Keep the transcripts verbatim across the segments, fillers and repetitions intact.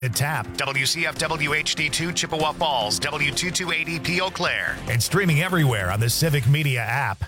The Tap, W C F W H D two Chippewa Falls, W two two eighty P Eau Claire, and streaming everywhere on the Civic Media app.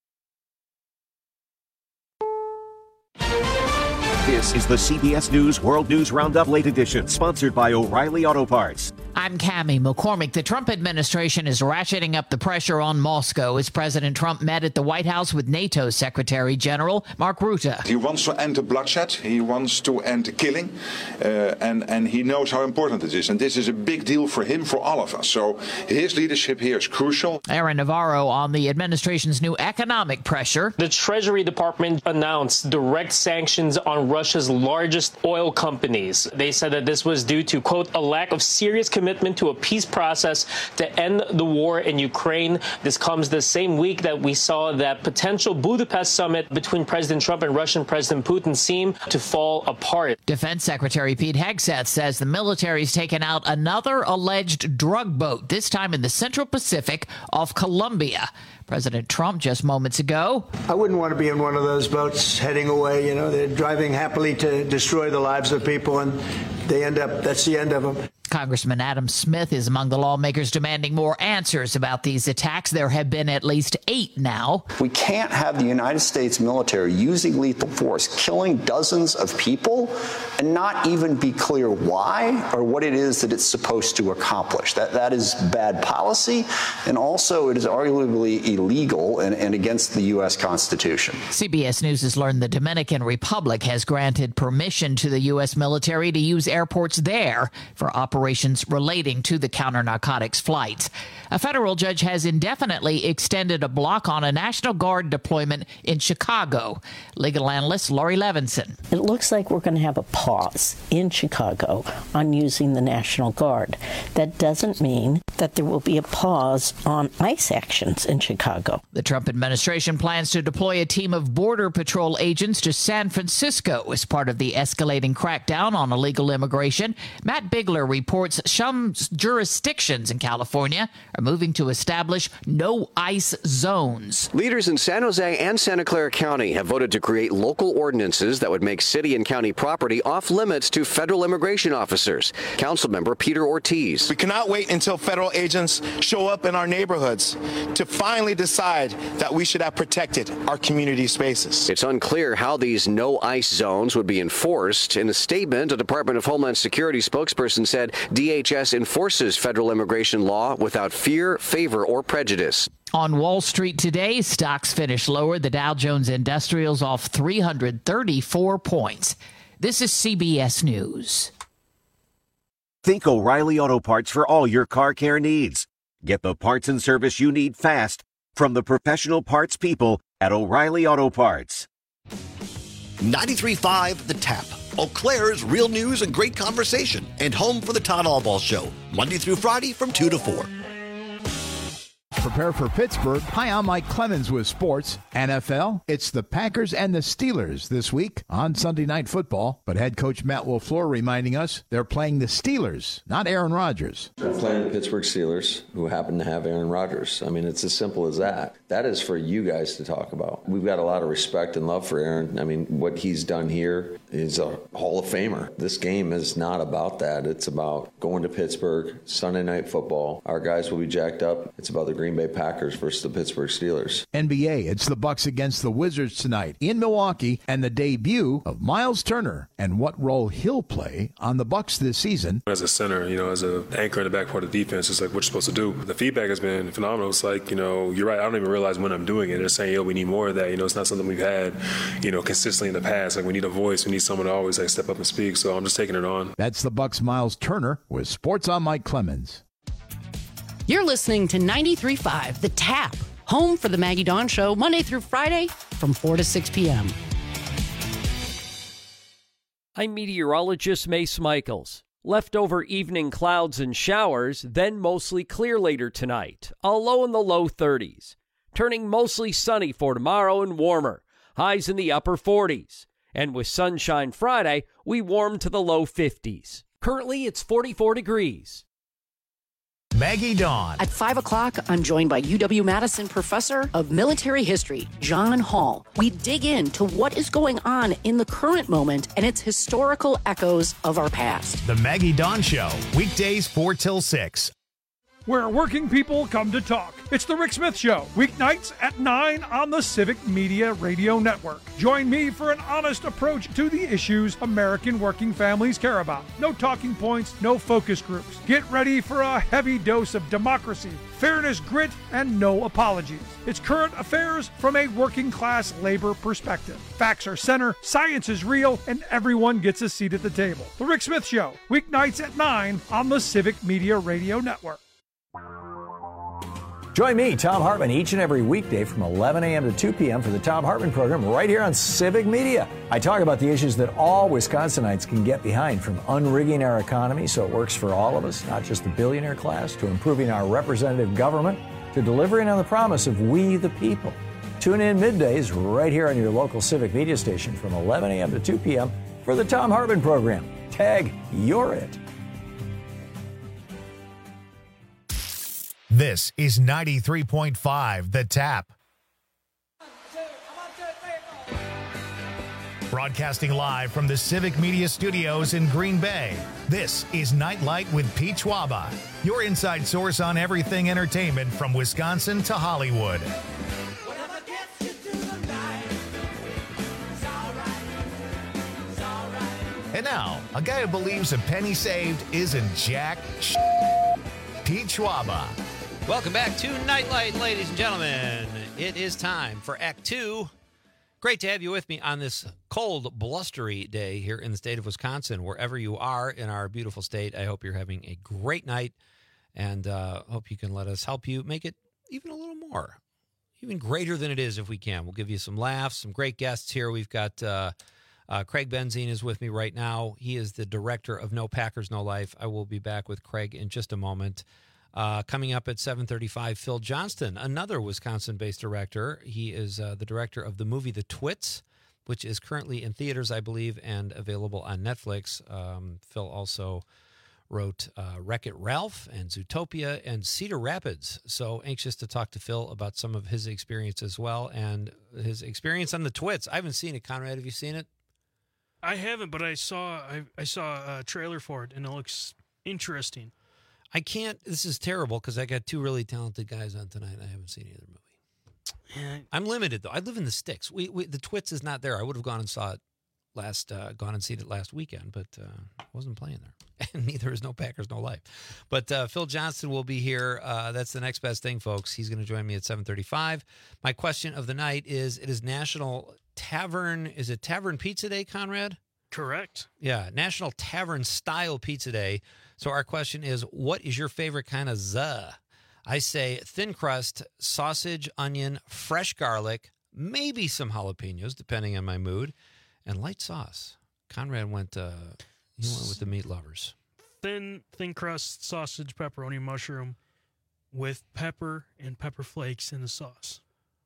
This is the C B S News World News Roundup Late Edition, sponsored by O'Reilly Auto Parts. I'm Cammie McCormick. The Trump administration is ratcheting up the pressure on Moscow as President Trump met at the White House with NATO Secretary General Mark Rutte. He wants to end the bloodshed. He wants to end the killing. Uh, and, and he knows how important it is. And this is a big deal for him, for all of us. So his leadership here is crucial. Aaron Navarro on the administration's new economic pressure. The Treasury Department announced direct sanctions on Russia's largest oil companies. They said that this was due to, quote, a lack of serious commitment to a peace process to end the war in Ukraine. This comes the same week that we saw that potential Budapest summit between President Trump and Russian President Putin seem to fall apart. Defense Secretary Pete Hegseth says the military's taken out another alleged drug boat, this time in the Central Pacific off Colombia. President Trump just moments ago. I wouldn't want to be in one of those boats heading away. You know, they're driving happily to destroy the lives of people, and they end up, that's the end of them. Congressman Adam Smith is among the lawmakers demanding more answers about these attacks. There have been at least eight now. We can't have the United States military using lethal force, killing dozens of people, and not even be clear why or what it is that it's supposed to accomplish. That that is bad policy, and also it is arguably illegal and, and against the U S Constitution. C B S News has learned the Dominican Republic has granted permission to the U S military to use airports there for operations relating to the counter-narcotics flights. A federal judge has indefinitely extended a block on a National Guard deployment in Chicago. Legal analyst Laurie Levinson. It looks like we're going to have a pause in Chicago on using the National Guard. That doesn't mean that there will be a pause on ICE actions in Chicago. The Trump administration plans to deploy a team of Border Patrol agents to San Francisco as part of the escalating crackdown on illegal immigration. Matt Bigler reports some jurisdictions in California are moving to establish no ICE zones. Leaders in San Jose and Santa Clara County have voted to create local ordinances that would make city and county property off limits to federal immigration officers. Councilmember Peter Ortiz. We cannot wait until federal agents show up in our neighborhoods to finally decide that we should have protected our community spaces. It's unclear how these no ICE zones would be enforced. In a statement, a Department of Homeland Security spokesperson said D H S enforces federal immigration law without fear, favor, or prejudice. On Wall Street today, stocks finished lower. The Dow Jones Industrials off three hundred thirty-four points. This is C B S News. Think O'Reilly Auto Parts for all your car care needs. Get the parts and service you need fast from the professional parts people at O'Reilly Auto Parts. ninety-three point five The Tap. Eau Claire's real news and great conversation, and home for the Todd Albaugh Show, Monday through Friday from two to four. Prepare for Pittsburgh. Hi, I'm Mike Clemens with sports. N F L, it's the Packers and the Steelers this week on Sunday Night Football. But head coach Matt LaFleur reminding us they're playing the Steelers, not Aaron Rodgers. We're playing the Pittsburgh Steelers, who happen to have Aaron Rodgers. I mean, it's as simple as that. That is for you guys to talk about. We've got a lot of respect and love for Aaron. I mean, what he's done here is a Hall of Famer. This game is not about that. It's about going to Pittsburgh, Sunday Night Football. Our guys will be jacked up. It's about the Green Bay Packers versus the Pittsburgh Steelers. N B A, it's the Bucks against the Wizards tonight in Milwaukee, and the debut of Miles Turner and what role he'll play on the Bucks this season. As a center, you know, as an anchor in the back part of the defense, it's like what you're supposed to do. The feedback has been phenomenal. It's like, you know, you're right. I don't even realize when I'm doing it. They're saying, yo, we need more of that. You know, it's not something we've had, you know, consistently in the past. Like, we need a voice. We need someone to always like step up and speak. So I'm just taking it on. That's the Bucks' Miles Turner with Sports on Mike Clemens. You're listening to ninety-three point five The Tap, home for the Maggie Dawn Show, Monday through Friday from four to six p.m. I'm meteorologist Mace Michaels. Leftover evening clouds and showers, then mostly clear later tonight. A low in the low thirties. Turning mostly sunny for tomorrow and warmer. Highs in the upper forties. And with sunshine Friday, we warm to the low fifties. Currently, it's forty-four degrees. Maggie Dawn. At five o'clock, I'm joined by U W-Madison Professor of Military History, John Hall. We dig into what is going on in the current moment and its historical echoes of our past. The Maggie Dawn Show, weekdays four till six. Where working people come to talk. It's the Rick Smith Show, weeknights at nine on the Civic Media Radio Network. Join me for an honest approach to the issues American working families care about. No talking points, no focus groups. Get ready for a heavy dose of democracy, fairness, grit, and no apologies. It's current affairs from a working class labor perspective. Facts are center, science is real, and everyone gets a seat at the table. The Rick Smith Show, weeknights at nine on the Civic Media Radio Network. Join me, Tom Hartman, each and every weekday from eleven a.m. to two p.m. for the Tom Hartman program right here on Civic Media. I talk about the issues that all Wisconsinites can get behind, from unrigging our economy so it works for all of us, not just the billionaire class, to improving our representative government, to delivering on the promise of we the people. Tune in middays right here on your local Civic Media station from eleven a.m. to two p.m. for the Tom Hartman program. Tag, you're it. This is ninety-three point five The Tap. Broadcasting live from the Civic Media Studios in Green Bay, this is Nightlight with Pete Schwaba, your inside source on everything entertainment from Wisconsin to Hollywood. And now, a guy who believes a penny saved isn't jack sh- Pete Schwaba. Welcome back to Nightlight, ladies and gentlemen. It is time for Act Two. Great to have you with me on this cold, blustery day here in the state of Wisconsin. Wherever you are in our beautiful state, I hope you're having a great night, and uh, hope you can let us help you make it even a little more, even greater than it is if we can. We'll give you some laughs, some great guests here. We've got uh, uh, Craig Benzine is with me right now. He is the director of No Packers, No Life. I will be back with Craig in just a moment. Uh, coming up at seven thirty-five, Phil Johnston, another Wisconsin-based director. He is uh, the director of the movie The Twits, which is currently in theaters, I believe, and available on Netflix. Um, Phil also wrote uh, Wreck-It Ralph and Zootopia and Cedar Rapids. So anxious to talk to Phil about some of his experience as well, and his experience on The Twits. I haven't seen it. Conrad, have you seen it? I haven't, but I saw I, I saw a trailer for it, and it looks interesting. I can't. This is terrible because I got two really talented guys on tonight. I haven't seen either movie. Yeah. I'm limited though. I live in the sticks. We, we the Twits is not there. I would have gone and saw it last, uh, gone and seen it last weekend, but uh, wasn't playing there. And neither is No Packers, No Life. But uh, Phil Johnston will be here. Uh, that's the next best thing, folks. He's going to join me at seven thirty-five. My question of the night is: it is National Tavern. Is it Tavern Pizza Day, Conrad? Correct. Yeah, National Tavern Style Pizza Day. So our question is, what is your favorite kind of za? I say thin crust, sausage, onion, fresh garlic, maybe some jalapenos, depending on my mood, and light sauce. Conrad went, uh, he went with the meat lovers. Thin, thin crust, sausage, pepperoni, mushroom, with pepper and pepper flakes in the sauce.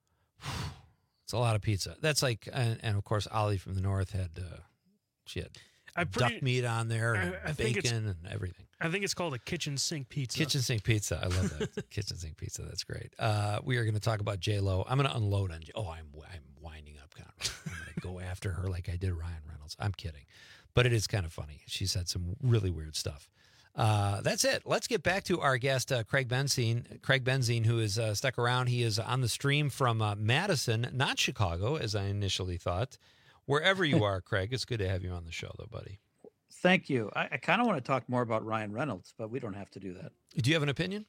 It's a lot of pizza. That's like, and, and of course, Ollie from the north had, uh, she had I pretty, duck meat on there, and I, I bacon and everything. I think it's called a kitchen sink pizza. Kitchen sink pizza. I love that. Kitchen sink pizza. That's great. Uh, we are going to talk about J-Lo. I'm going to unload on J- Oh, I'm I'm winding up, Conrad. I'm going to go after her like I did Ryan Reynolds. I'm kidding. But it is kind of funny. She said some really weird stuff. Uh, that's it. Let's get back to our guest, uh, Craig Benzine. Craig Benzine, who is uh, stuck around. He is on the stream from uh, Madison, not Chicago, as I initially thought. Wherever you are, Craig, it's good to have you on the show, though, buddy. Thank you. I, I kind of want to talk more about Ryan Reynolds, but we don't have to do that. Do you have an opinion?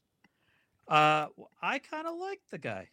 Uh, I kind of like the guy.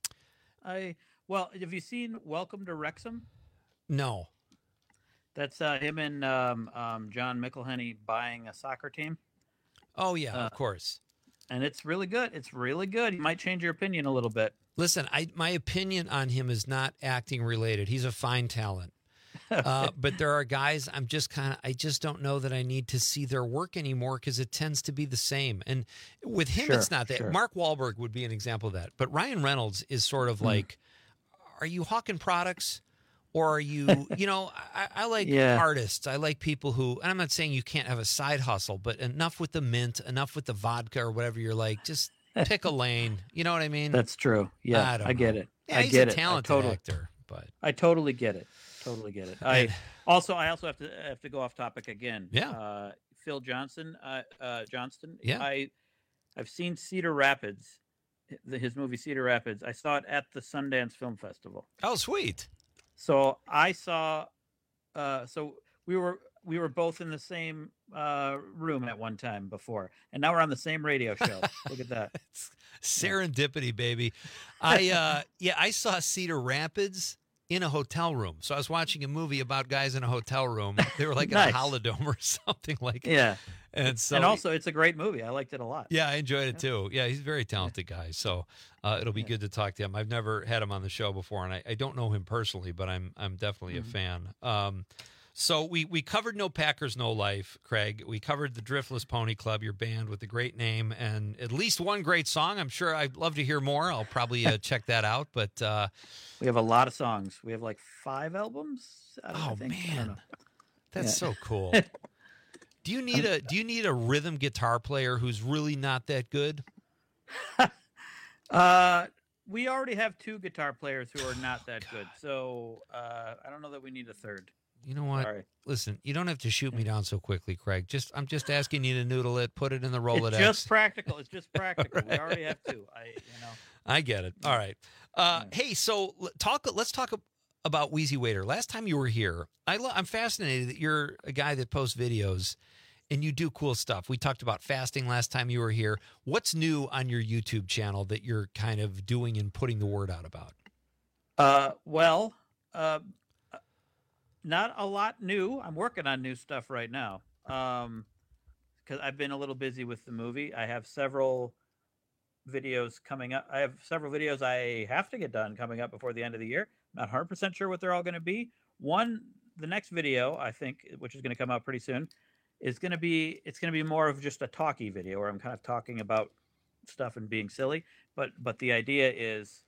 I well, have you seen Welcome to Wrexham? No. That's uh, him and um, um, John McElhenney buying a soccer team. Oh yeah, uh, of course. And it's really good. It's really good. You might change your opinion a little bit. Listen, I my opinion on him is not acting related. He's a fine talent. Uh, but there are guys I'm just kind of, I just don't know that I need to see their work anymore because it tends to be the same. And with him, Sure, it's not that. sure. Mark Wahlberg would be an example of that. But Ryan Reynolds is sort of Mm. like, are you hawking products Or are you, you know, I, I like Yeah. artists. I like people who, and I'm not saying you can't have a side hustle, but enough with the mint, enough with the vodka or whatever you're like, just pick a lane. You know what I mean? That's true. Yeah, I, don't I get know. it. Yeah, I he's get a it. I talented totally- actor, but I totally get it. Totally get it. I also, I also have to have to go off topic again. Yeah. Uh, Phil Johnson, uh, uh, Johnston. Yeah. I, I've seen Cedar Rapids, the- his movie Cedar Rapids. I saw it at the Sundance Film Festival. Oh, sweet. So I saw, uh, so we were we were both in the same uh, room at one time before, and now we're on the same radio show. Look at that. serendipity, baby. I, uh, yeah, I saw Cedar Rapids in a hotel room. So I was watching a movie about guys in a hotel room. They were like in Nice. a holodome or something like Yeah. And so, and also, it's a great movie. I liked it a lot. yeah, I enjoyed it too. Yeah, he's a very talented guy. So uh, it'll be good to talk to him. I've never had him on the show before, and I, I don't know him personally, but I'm I'm definitely Mhm. a fan. Um, so we we covered No Packers, No Life, Craig. We covered the Driftless Pony Club, your band with a great name and at least one great song. I'm sure I'd love to hear more. I'll probably uh, check that out. But uh, We have a lot of songs. We have like five albums. I, I Oh, think. I don't man. know. that's Yeah. so cool. Do you need a Do you need a rhythm guitar player who's really not that good? Uh, we already have two guitar players who are not that good, so uh, I don't know that we need a third. You know what? Sorry. Listen, you don't have to shoot me down so quickly, Craig. Just I'm just asking you to noodle it, put it in the Rolodex. It's just practical. It's just practical. We Right. already have two. I, you know. I get it. All right. Uh, hey, so l- talk. Let's talk ab- about Wheezy Waiter. Last time you were here, I lo- I'm fascinated that you're a guy that posts videos and you do cool stuff. We talked about fasting last time you were here. What's new on your YouTube channel that you're kind of doing and putting the word out about? Uh, well, uh, not a lot new. I'm working on new stuff right now. Um, because I've been a little busy with the movie. I have several videos coming up. I have several videos I have to get done coming up before the end of the year. Not one hundred percent sure what they're all going to be. One, the next video, I think, which is going to come out pretty soon, is going to be, it's going to be more of just a talky video where I'm kind of talking about stuff and being silly. But, but the idea is,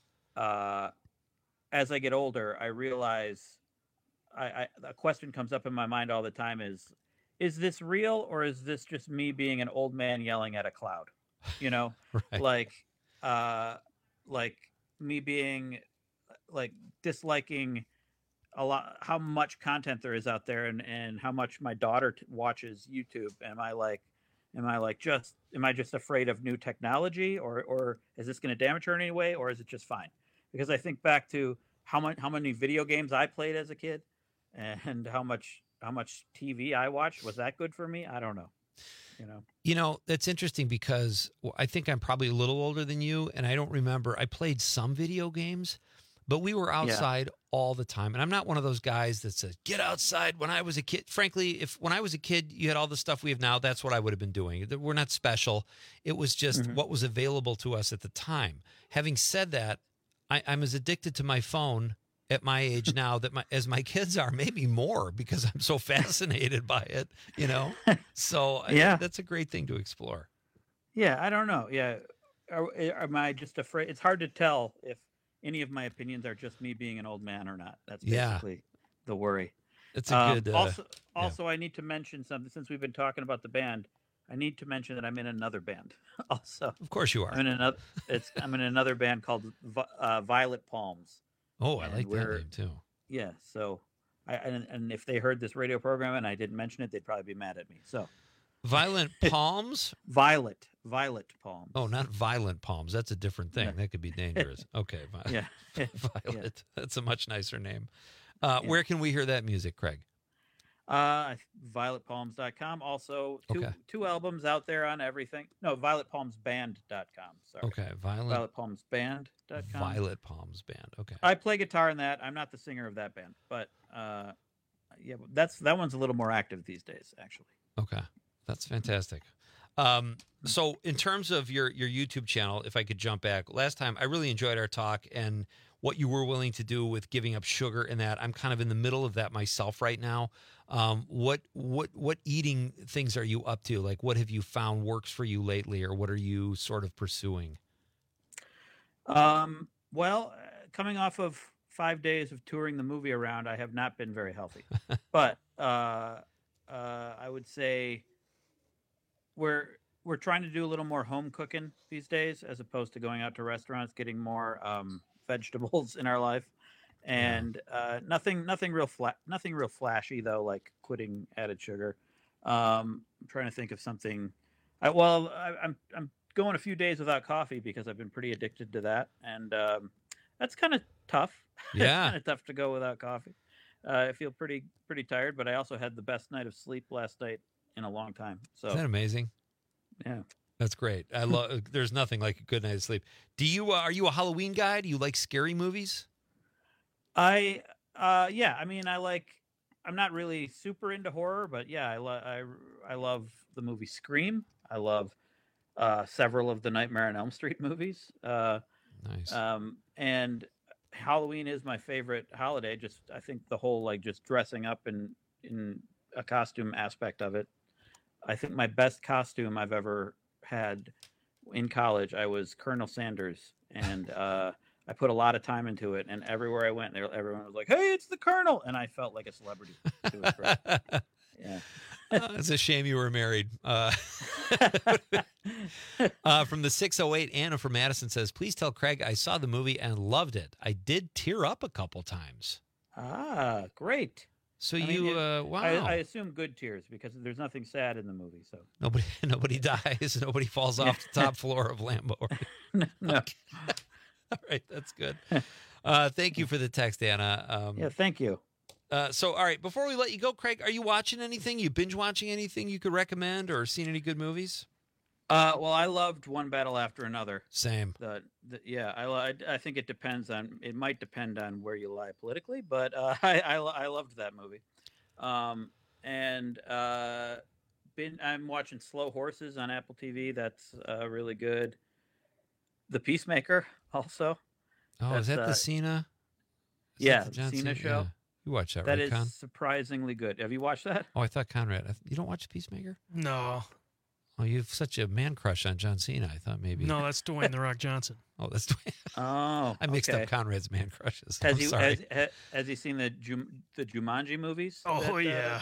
uh, as I get older, I realize I, I a question comes up in my mind all the time is, is this real or is this just me being an old man yelling at a cloud? You know, Right. like, uh, like me being like disliking a lot, how much content there is out there and, and how much my daughter t- watches YouTube. Am I like, am I like just, am I just afraid of new technology or, or is this going to damage her in any way or is it just fine? Because I think back to how much, how many video games I played as a kid and how much, how much T V I watched. Was that good for me? I don't know. You know, You know, that's interesting because well, I think I'm probably a little older than you, and I don't remember. I played some video games, but we were outside all the time. And I'm not one of those guys that says, get outside when I was a kid. Frankly, if when I was a kid, you had all the stuff we have now, that's what I would have been doing. We're not special. It was just Mhm. what was available to us at the time. Having said that, I, I'm as addicted to my phone at my age now that my as my kids are, maybe more, because I'm so fascinated by it, you know? So I Yeah. think that's a great thing to explore. yeah, I don't know. Yeah. Are, am I just afraid? It's hard to tell if any of my opinions are just me being an old man or not. That's Yeah. basically the worry. It's a Um, good, uh, also, yeah. also, I need to mention something since we've been talking about the band. I need to mention that I'm in another band. Also, Of course you are. I'm in another. It's I'm in another band called Vi- uh, Violet Palms. Oh, I and like that we're- name too. Yeah. So, I and, and if they heard this radio program and I didn't mention it, they'd probably be mad at me. So, Violent Palms? Violet, Violet Palms. Oh, not Violent Palms. That's a different thing. Yeah. That could be dangerous. Okay. Vi- Yeah. Violet. That's a much nicer name. Uh, Yeah. Where can we hear that music, Craig? Uh, violet palms dot com. Also, two Okay. two albums out there on everything. No, violet palms band dot com. Sorry. Okay. Violent, violet palms band dot com. Violet Palms Band. Okay. I play guitar in that. I'm not the singer of that band, but uh, yeah, but that's that one's a little more active these days, actually. Okay. That's fantastic. Um, so in terms of your, your YouTube channel, if I could jump back, last time I really enjoyed our talk and what you were willing to do with giving up sugar and that. I'm kind of in the middle of that myself right now. Um, what, what, what eating things are you up to? Like, what have you found works for you lately, or what are you sort of pursuing? Um, well, uh, coming off of five days of touring the movie around, I have not been very healthy. But uh, uh, I would say we're we're trying to do a little more home cooking these days, as opposed to going out to restaurants, getting more um, vegetables in our life, and uh, nothing nothing real flat nothing real flashy though, like quitting added sugar. Um, I'm trying to think of something. I, well, I, I'm I'm going a few days without coffee because I've been pretty addicted to that, and um, that's kind of tough. Yeah, it's kind of tough to go without coffee. Uh, I feel pretty pretty tired, but I also had the best night of sleep last night in a long time. So Isn't that amazing? Yeah, that's great. I love. There's nothing like a good night of sleep. Do you? Uh, are you a Halloween guy? Do you like scary movies? I uh, yeah. I mean, I like. I'm not really super into horror, but yeah, I love I I love the movie Scream. I love uh, several of the Nightmare on Elm Street movies. Uh, nice. Um, and Halloween is my favorite holiday. Just I think the whole like just dressing up in in a costume aspect of it. I think my best costume I've ever had in college, I was Colonel Sanders, and uh, I put a lot of time into it. And everywhere I went, there everyone was like, "Hey, it's the Colonel," and I felt like a celebrity. It was great. Yeah. uh, it's a shame you were married. Uh, uh, from the six oh eight, Anna from Madison says, please tell Craig I saw the movie and loved it. I did tear up a couple times. Ah, great. So I you, mean, it, uh, wow. I, I assume good tears because there's nothing sad in the movie. So Nobody nobody dies. Nobody falls off the top floor of Lambeau. no. no. All right, that's good. Uh, thank you for the text, Anna. Um, yeah, thank you. Uh, so, all right, before we let you go, Craig, are you watching anything? You binge watching anything you could recommend or seen any good movies? Uh, well, I loved One Battle After Another. Same. The, the, yeah, I, I I think it depends on, it might depend on where you lie politically, but uh, I, I I loved that movie. Um, and uh, been I'm watching Slow Horses on Apple T V. That's uh, really good. The Peacemaker also. Oh, That's, is that uh, the Cena? Is yeah, that the John Cena Cena show. Yeah. You watch that, That right, is Con? surprisingly good. Have you watched that? Oh, I thought Conrad. I th- You don't watch Peacemaker? No. Oh, you have such a man crush on John Cena. I thought maybe. No, that's Dwayne The Rock Johnson. Oh, that's Dwayne. Oh, I mixed okay. up Conrad's man crushes. Has I'm he sorry. has, has, has he seen the Jum, the Jumanji movies? Oh that, uh,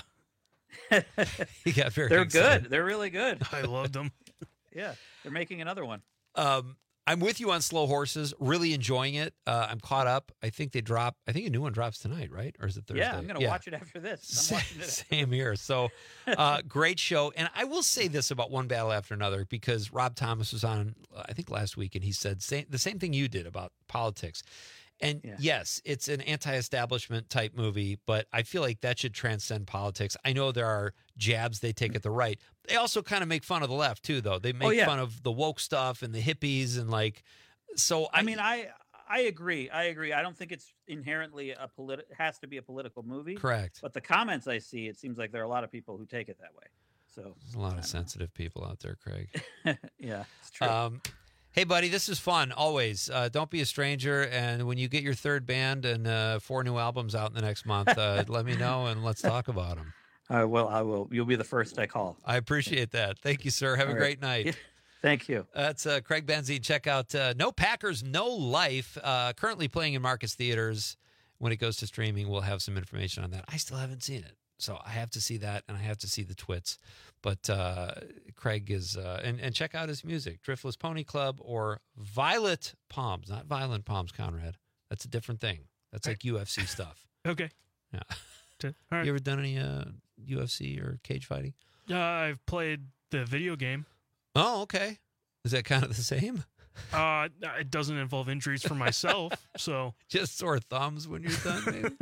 yeah, He got very they're excited. good. They're really good. I loved them. Yeah, they're making another one. Um, I'm with you on Slow Horses. Really enjoying it. Uh, I'm caught up. I think they drop. I think a new one drops tonight, right? Or is it Thursday? Yeah, I'm gonna watch it after this. I'm watching it. Same here. So, uh, great show. And I will say this about One Battle After Another because Rob Thomas was on, uh, I think last week, and he said same, the same thing you did about politics. And Yeah. yes, it's an anti-establishment type movie, but I feel like that should transcend politics. I know there are jabs they take at the right. They also kind of make fun of the left too, though. They make Oh, yeah. fun of the woke stuff and the hippies and like. So I mean, I I agree. I agree. I don't think it's inherently a politi- it has to be a political movie. Correct. But the comments I see, it seems like there are a lot of people who take it that way. So There's a lot of sensitive people out there, Craig. yeah, it's true. Um, hey, buddy, this is fun. Always. Uh, don't be a stranger. And when you get your third band and uh, four new albums out in the next month, uh, let me know and let's talk about them. I will. I will. You'll be the first I call. I appreciate that. Thank you, sir. Have All a right. great night. Thank you. That's uh, Craig Benzine. Check out uh, No Packers, No Life. Uh, currently playing in Marcus Theaters. When it goes to streaming, we'll have some information on that. I still haven't seen it. So I have to see that, and I have to see the Twits. But uh, Craig is, uh, and, and check out his music, Driftless Pony Club or Violet Palms. Not Violent Palms, Conrad. That's a different thing. That's like U F C stuff. Okay. Yeah. All right. You ever done any uh, U F C or cage fighting? Uh, I've played the video game. Oh, okay. Is that kind of the same? Uh, it doesn't involve injuries for myself, so Just sore thumbs when you're done, maybe?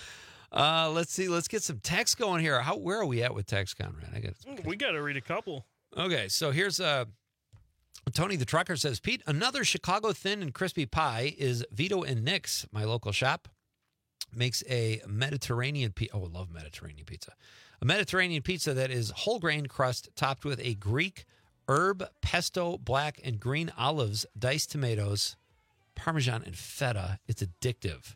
uh, let's see. Let's get some text going here. How Where are we at with text, Conrad? I got. we got to read a couple. Okay, so here's uh, Tony the Trucker says, Pete, another Chicago thin and crispy pie is Vito and Nick's, my local shop. Makes a Mediterranean pizza. Oh, I love Mediterranean pizza. A Mediterranean pizza that is whole grain crust topped with a Greek herb, pesto, black and green olives, diced tomatoes, Parmesan, and feta. It's addictive.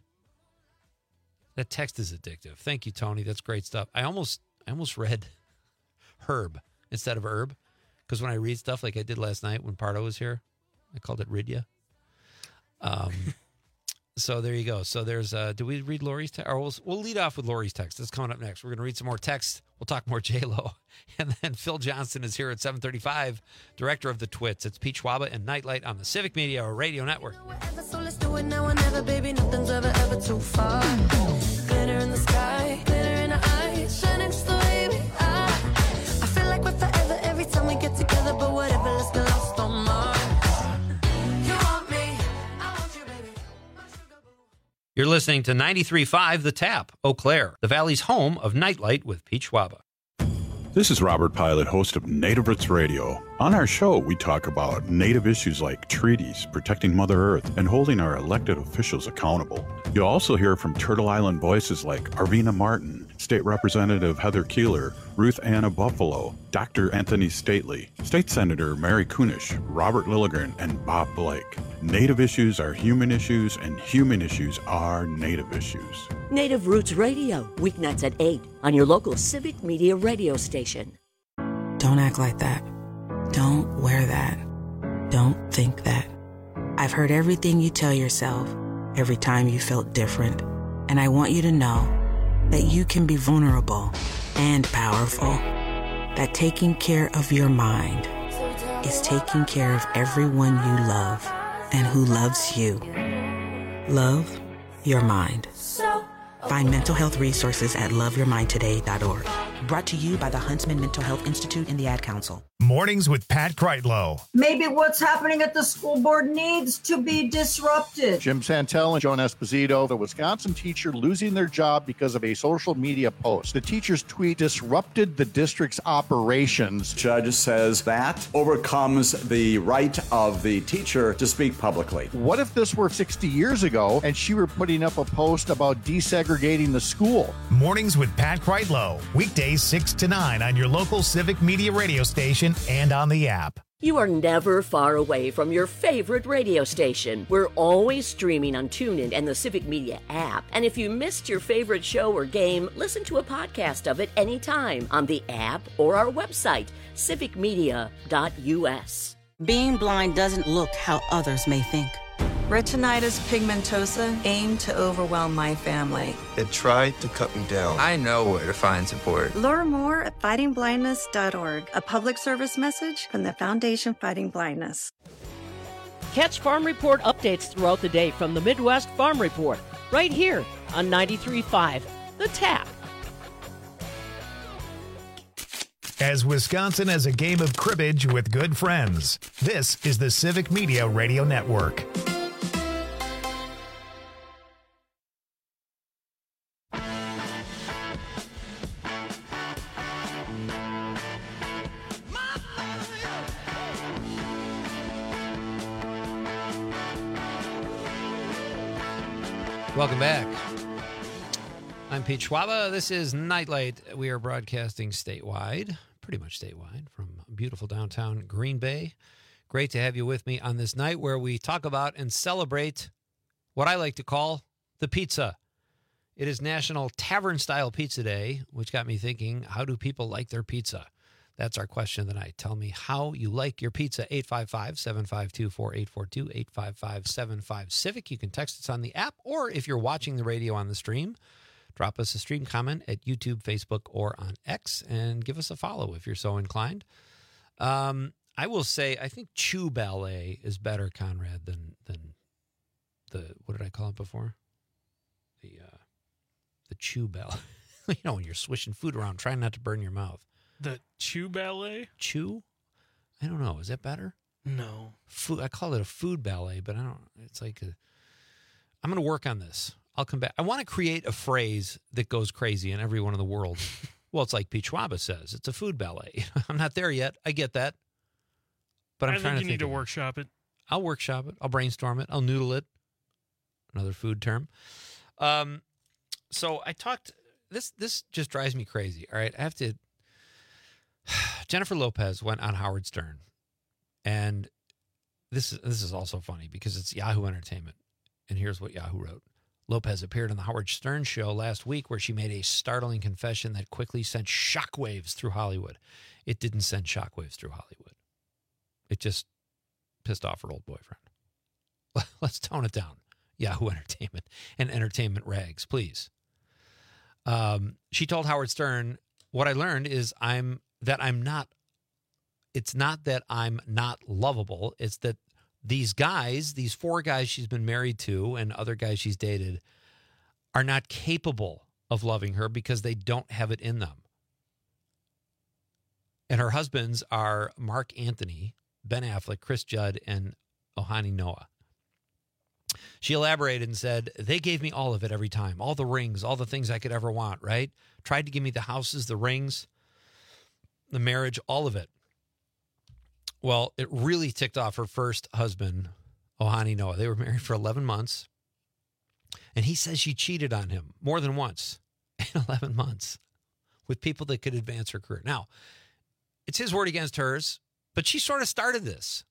That text is addictive. Thank you, Tony. That's great stuff. I almost I almost read herb instead of herb because when I read stuff like I did last night when Pardo was here, I called it Ridya. Um, So there you go. So there's, uh, do we read Lori's text? Or we'll, we'll lead off with Lori's text. That's coming up next. We're going to read some more text. We'll talk more J-Lo. And then Phil Johnson is here at seven thirty-five, director of the Twits. It's Pete Schwaba and Nightlight on the Civic Media Radio Network. So let's do it now or never, baby. Nothing's ever, ever too far. Glitter in the sky, glitter in the eyes, shining just the way we are. I feel like we're forever every time we get together, but whatever, let's get lost on Mars. You want me, I want you, baby. You're listening to ninety-three point five The Tap, Eau Claire, the Valley's home of Nightlight with Pete Schwaba. This is Robert Pilot, host of Native Roots Radio. On our show, we talk about Native issues like treaties, protecting Mother Earth, and holding our elected officials accountable. You'll also hear from Turtle Island voices like Arvina Martin, State Representative Heather Keeler, Ruth Anna Buffalo, Doctor Anthony Stately, State Senator Mary Kunish, Robert Lilligren, and Bob Blake. Native issues are human issues, and human issues are Native issues. Native Roots Radio, weeknights at eight on your local Civic Media radio station. Don't act like that. Don't wear that. Don't think that. I've heard everything you tell yourself every time you felt different. And I want you to know that you can be vulnerable and powerful. That taking care of your mind is taking care of everyone you love and who loves you. Love your mind. Find mental health resources at love your mind today dot org. Brought to you by the Huntsman Mental Health Institute and the Ad Council. Mornings with Pat Kreitlow. Maybe what's happening at the school board needs to be disrupted. Jim Santel and Joan Esposito, the Wisconsin teacher losing their job because of a social media post. The teacher's tweet disrupted the district's operations. Judge says that overcomes the right of the teacher to speak publicly. What if this were sixty years ago and she were putting up a post about desegregating the school? Mornings with Pat Kreitlow. Weekdays six to nine on your local Civic Media radio station and on the app. You are never far away from your favorite radio station. We're always streaming on TuneIn and the Civic Media app. And if you missed your favorite show or game, listen to a podcast of it anytime on the app or our website, civic media dot u s. Being blind doesn't look how others may think. Retinitis pigmentosa aimed to overwhelm my family. It tried to cut me down. I know where to find support. Learn more at fighting blindness dot org, a public service message from the Foundation Fighting Blindness. Catch Farm Report updates throughout the day from the Midwest Farm Report, right here on ninety-three point five The Tap. As Wisconsin has a game of cribbage with good friends, this is the Civic Media Radio Network. Welcome back. I'm Pete Schwaba. This is Nightlight. We are broadcasting statewide, pretty much statewide, from beautiful downtown Green Bay. Great to have you with me on this night where we talk about and celebrate what I like to call the pizza. It is National Tavern-Style Pizza Day, which got me thinking, how do people like their pizza? That's our question tonight. Tell me how you like your pizza. eight five five, seven five two, four eight four two, eight five five, seven five, Civic. You can text us on the app, or if you're watching the radio on the stream, drop us a stream comment at YouTube, Facebook, or on X, and give us a follow if you're so inclined. Um, I will say, I think Chew Ballet is better, Conrad, than than the, what did I call it before? The, uh, the Chew Ballet. You know, when you're swishing food around, trying not to burn your mouth. The Chew Ballet? Chew? I don't know. Is that better? No. Food, I call it a food ballet, but I don't, it's like a, I'm going to work on this. I'll come back. I want to create a phrase that goes crazy in everyone in the world. Well, it's like Pete Schwaba says. It's a food ballet. I'm not there yet. I get that. But I'm I trying think to you think need to workshop it. I'll workshop it. I'll brainstorm it. I'll noodle it. Another food term. Um, so I talked, this, this just drives me crazy. All right. I have to, Jennifer Lopez went on Howard Stern, and this is this is also funny because it's Yahoo Entertainment, and here's what Yahoo wrote. Lopez appeared on the Howard Stern show last week where she made a startling confession that quickly sent shockwaves through Hollywood. It didn't send shockwaves through Hollywood. It just pissed off her old boyfriend. Let's tone it down. Yahoo Entertainment and Entertainment Rags, please. Um, she told Howard Stern, what I learned is I'm that I'm not, it's not that I'm not lovable. It's that these guys, these four guys she's been married to and other guys she's dated are not capable of loving her because they don't have it in them. And her husbands are Mark Anthony, Ben Affleck, Chris Judd, and Ohani Noah. She elaborated and said, they gave me all of it every time, all the rings, all the things I could ever want, right? Tried to give me the houses, the rings, the marriage, all of it. Well, it really ticked off her first husband, Ohani Noah. They were married for eleven months, and he says she cheated on him more than once in eleven months with people that could advance her career. Now, it's his word against hers, but she sort of started this.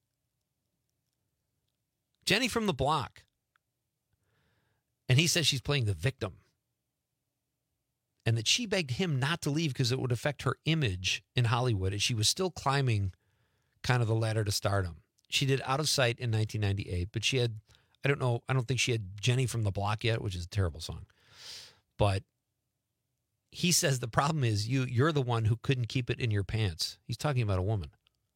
Jenny from the block. And he says she's playing the victim. And that she begged him not to leave because it would affect her image in Hollywood as she was still climbing kind of the ladder to stardom. She did Out of Sight in nineteen ninety-eight, but she had, I don't know, I don't think she had Jenny from the Block yet, which is a terrible song. But he says the problem is you, you're the one who couldn't keep it in your pants. He's talking about a woman.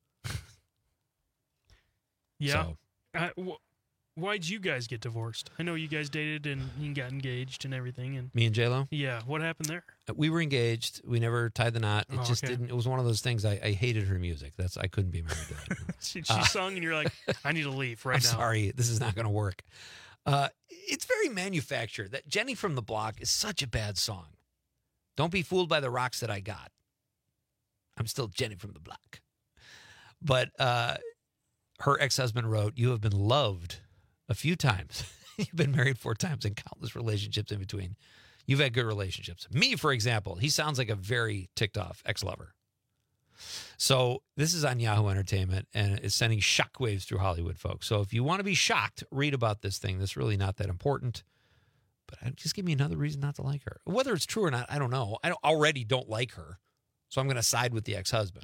Yeah. So, I, wh- why'd you guys get divorced? I know you guys dated and you got engaged and everything. And me and J-Lo? Yeah. What happened there? We were engaged. We never tied the knot. It Oh, just okay. didn't. It was one of those things. I, I hated her music. That's I couldn't be married to that. she she Uh, sung and you're like, I need to leave right I'm now. sorry, this is not going to work. Uh, it's very manufactured. That Jenny from the Block is such a bad song. Don't be fooled by the rocks that I got. I'm still Jenny from the Block. But uh, her ex-husband wrote, you have been loved a few times. You've been married four times and countless relationships in between. You've had good relationships. Me, for example, he sounds like a very ticked off ex-lover. So this is on Yahoo Entertainment, and it's sending shockwaves through Hollywood, folks. So if you want to be shocked, read about this thing. That's really not that important. But just give me another reason not to like her. Whether it's true or not, I don't know. I don't, already don't like her, so I'm going to side with the ex-husband.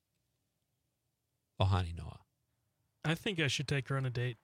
Ohani Noah. I think I should take her on a date.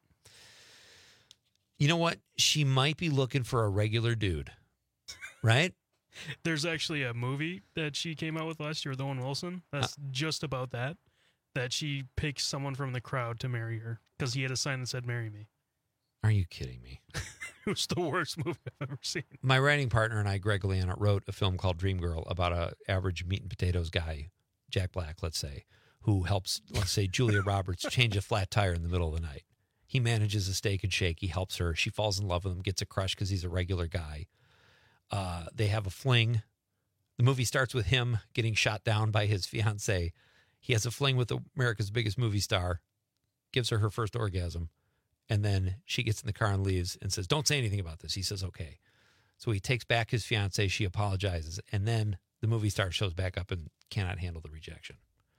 You know what? She might be looking for a regular dude, right? There's actually a movie that she came out with last year with Owen Wilson. That's uh, just about that. That she picks someone from the crowd to marry her because he had a sign that said, marry me. Are you kidding me? It was the worst movie I've ever seen. My writing partner and I, Greg Galeano, wrote a film called Dream Girl about a average meat and potatoes guy, Jack Black, let's say, who helps, let's say, Julia Roberts change a flat tire in the middle of the night. He manages a Steak and Shake. He helps her. She falls in love with him, gets a crush because he's a regular guy. Uh, they have a fling. The movie starts with him getting shot down by his fiancée. He has a fling with America's biggest movie star, gives her her first orgasm, and then she gets in the car and leaves and says, don't say anything about this. He says, okay. So he takes back his fiancée. She apologizes. And then the movie star shows back up and cannot handle the rejection.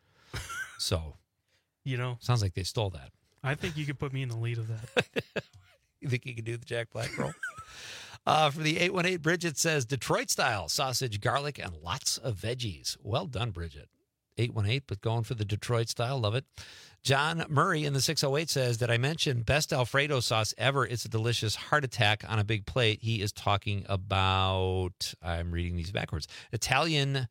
So, you know, sounds like they stole that. I think you could put me in the lead of that. You think you can do the Jack Black role? uh, for the eight one eight, Bridget says, Detroit style, sausage, garlic, and lots of veggies. Well done, Bridget. eight one eight, but going for the Detroit style. Love it. John Murray in the six oh eight says, did I mention best Alfredo sauce ever? It's a delicious heart attack on a big plate. He is talking about, I'm reading these backwards, Italian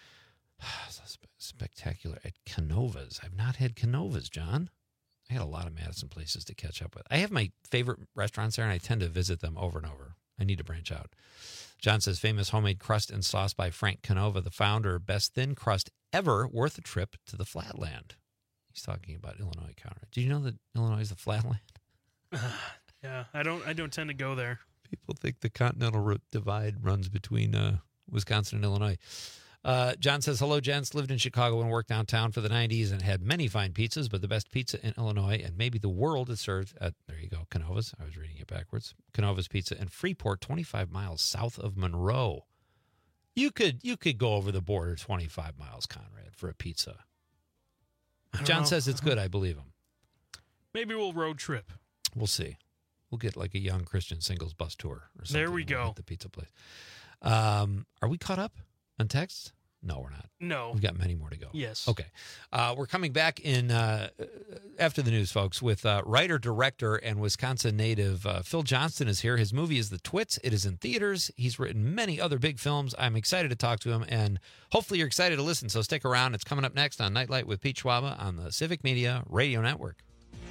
spectacular at Canova's. I've not had Canova's, John. I had a lot of Madison places to catch up with. I have my favorite restaurants there, and I tend to visit them over and over. I need to branch out. John says, famous homemade crust and sauce by Frank Canova, the founder. Best thin crust ever, worth a trip to the Flatland. He's talking about Illinois counter. Do you know that Illinois is the Flatland? Yeah, I don't I don't tend to go there. People think the Continental Divide runs between uh, Wisconsin and Illinois. Uh, John says, hello, gents. Lived in Chicago and worked downtown for the nineties and had many fine pizzas, but the best pizza in Illinois and maybe the world is served at, there you go, Canova's. I was reading it backwards. Canova's Pizza in Freeport, twenty-five miles south of Monroe. You could you could go over the border twenty-five miles, Conrad, for a pizza. John know. says it's good. I believe him. Maybe we'll road trip. We'll see. We'll get like a young Christian singles bus tour or something. There we go. At the pizza place. Um, are we caught up on texts? No, we're not. No. We've got many more to go. Yes. Okay. Uh, we're coming back in uh, after the news, folks, with uh, writer, director, and Wisconsin native uh, Phil Johnston is here. His movie is The Twits. It is in theaters. He's written many other big films. I'm excited to talk to him, and hopefully you're excited to listen, so stick around. It's coming up next on Nightlight with Pete Schwaba on the Civic Media Radio Network.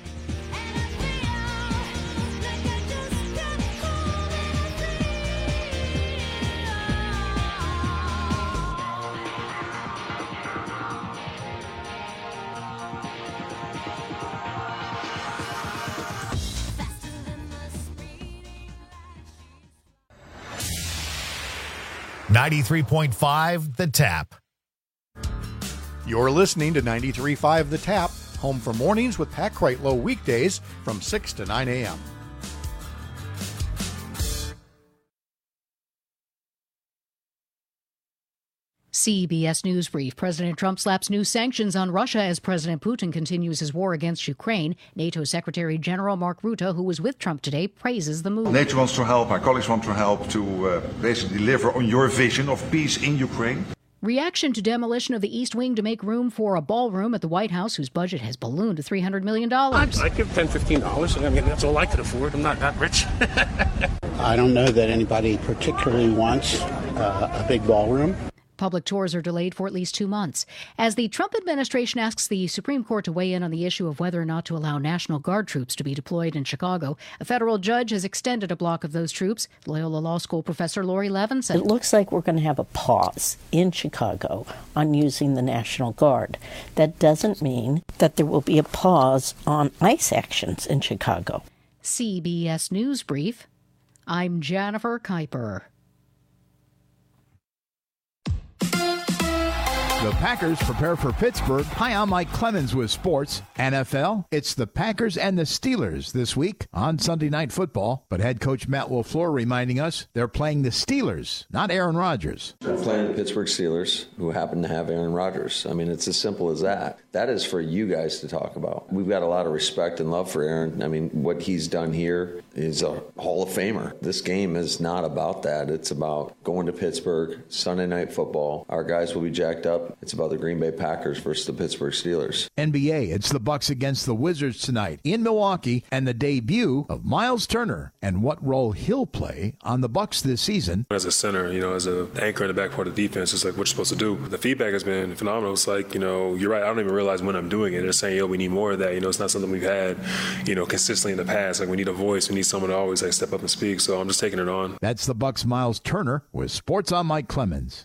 ninety-three point five The Tap. You're listening to ninety-three point five The Tap, home for mornings with Pat Kreitlow weekdays from six to nine a.m. C B S News Brief. President Trump slaps new sanctions on Russia as President Putin continues his war against Ukraine. NATO Secretary General Mark Rutte, who was with Trump today, praises the move. NATO wants to help, our colleagues want to help to uh, basically deliver on your vision of peace in Ukraine. Reaction to demolition of the East Wing to make room for a ballroom at the White House, whose budget has ballooned to three hundred million dollars. I give ten dollars, fifteen dollars. I mean, that's all I could afford. I'm not that rich. I don't know that anybody particularly wants uh, a big ballroom. Public tours are delayed for at least two months. As the Trump administration asks the Supreme Court to weigh in on the issue of whether or not to allow National Guard troops to be deployed in Chicago, a federal judge has extended a block of those troops. Loyola Law School professor Lori Levin said, "It looks like we're going to have a pause in Chicago on using the National Guard. That doesn't mean that there will be a pause on ICE actions in Chicago." C B S News Brief. I'm Jennifer Kuiper. The Packers prepare for Pittsburgh. Hi, I'm Mike Clemens with sports. N F L, it's the Packers and the Steelers this week on Sunday Night Football. But head coach Matt LaFleur reminding us they're playing the Steelers, not Aaron Rodgers. They're playing the Pittsburgh Steelers, who happen to have Aaron Rodgers. I mean, it's as simple as that. That is for you guys to talk about. We've got a lot of respect and love for Aaron. I mean, what he's done here is a Hall of Famer. This game is not about that. It's about going to Pittsburgh, Sunday Night Football. Our guys will be jacked up. It's about the Green Bay Packers versus the Pittsburgh Steelers. N B A, it's the Bucks against the Wizards tonight in Milwaukee, and the debut of Miles Turner and what role he'll play on the Bucks this season. As a center, you know, as an anchor in the back part of the defense, it's like what you're supposed to do. The feedback has been phenomenal. It's like, you know, you're right. I don't even realize when I'm doing it. They're saying, yo, we need more of that. You know, it's not something we've had, you know, consistently in the past. Like, we need a voice. We need someone to always like step up and speak. So I'm just taking it on. That's the Bucks' Miles Turner with Sports on Mike Clemens.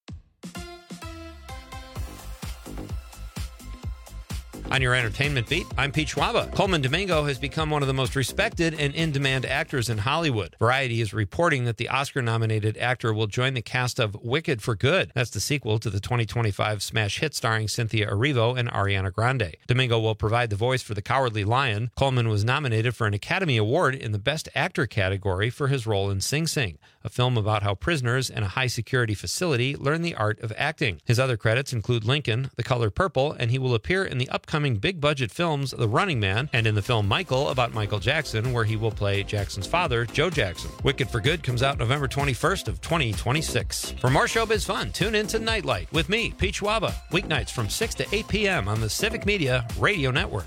On your entertainment beat, I'm Pete Schwaba. Coleman Domingo has become one of the most respected and in-demand actors in Hollywood. Variety is reporting that the Oscar-nominated actor will join the cast of Wicked for Good. That's the sequel to the twenty twenty-five smash hit starring Cynthia Erivo and Ariana Grande. Domingo will provide the voice for the Cowardly Lion. Coleman was nominated for an Academy Award in the Best Actor category for his role in Sing Sing, a film about how prisoners in a high-security facility learn the art of acting. His other credits include Lincoln, The Color Purple, and he will appear in the upcoming big-budget films The Running Man and in the film Michael about Michael Jackson, where he will play Jackson's father, Joe Jackson. Wicked for Good comes out November twenty-first of twenty twenty-six. For more showbiz fun, tune in to Nightlight with me, Pete Schwaba, weeknights from six to eight p.m. on the Civic Media Radio Network.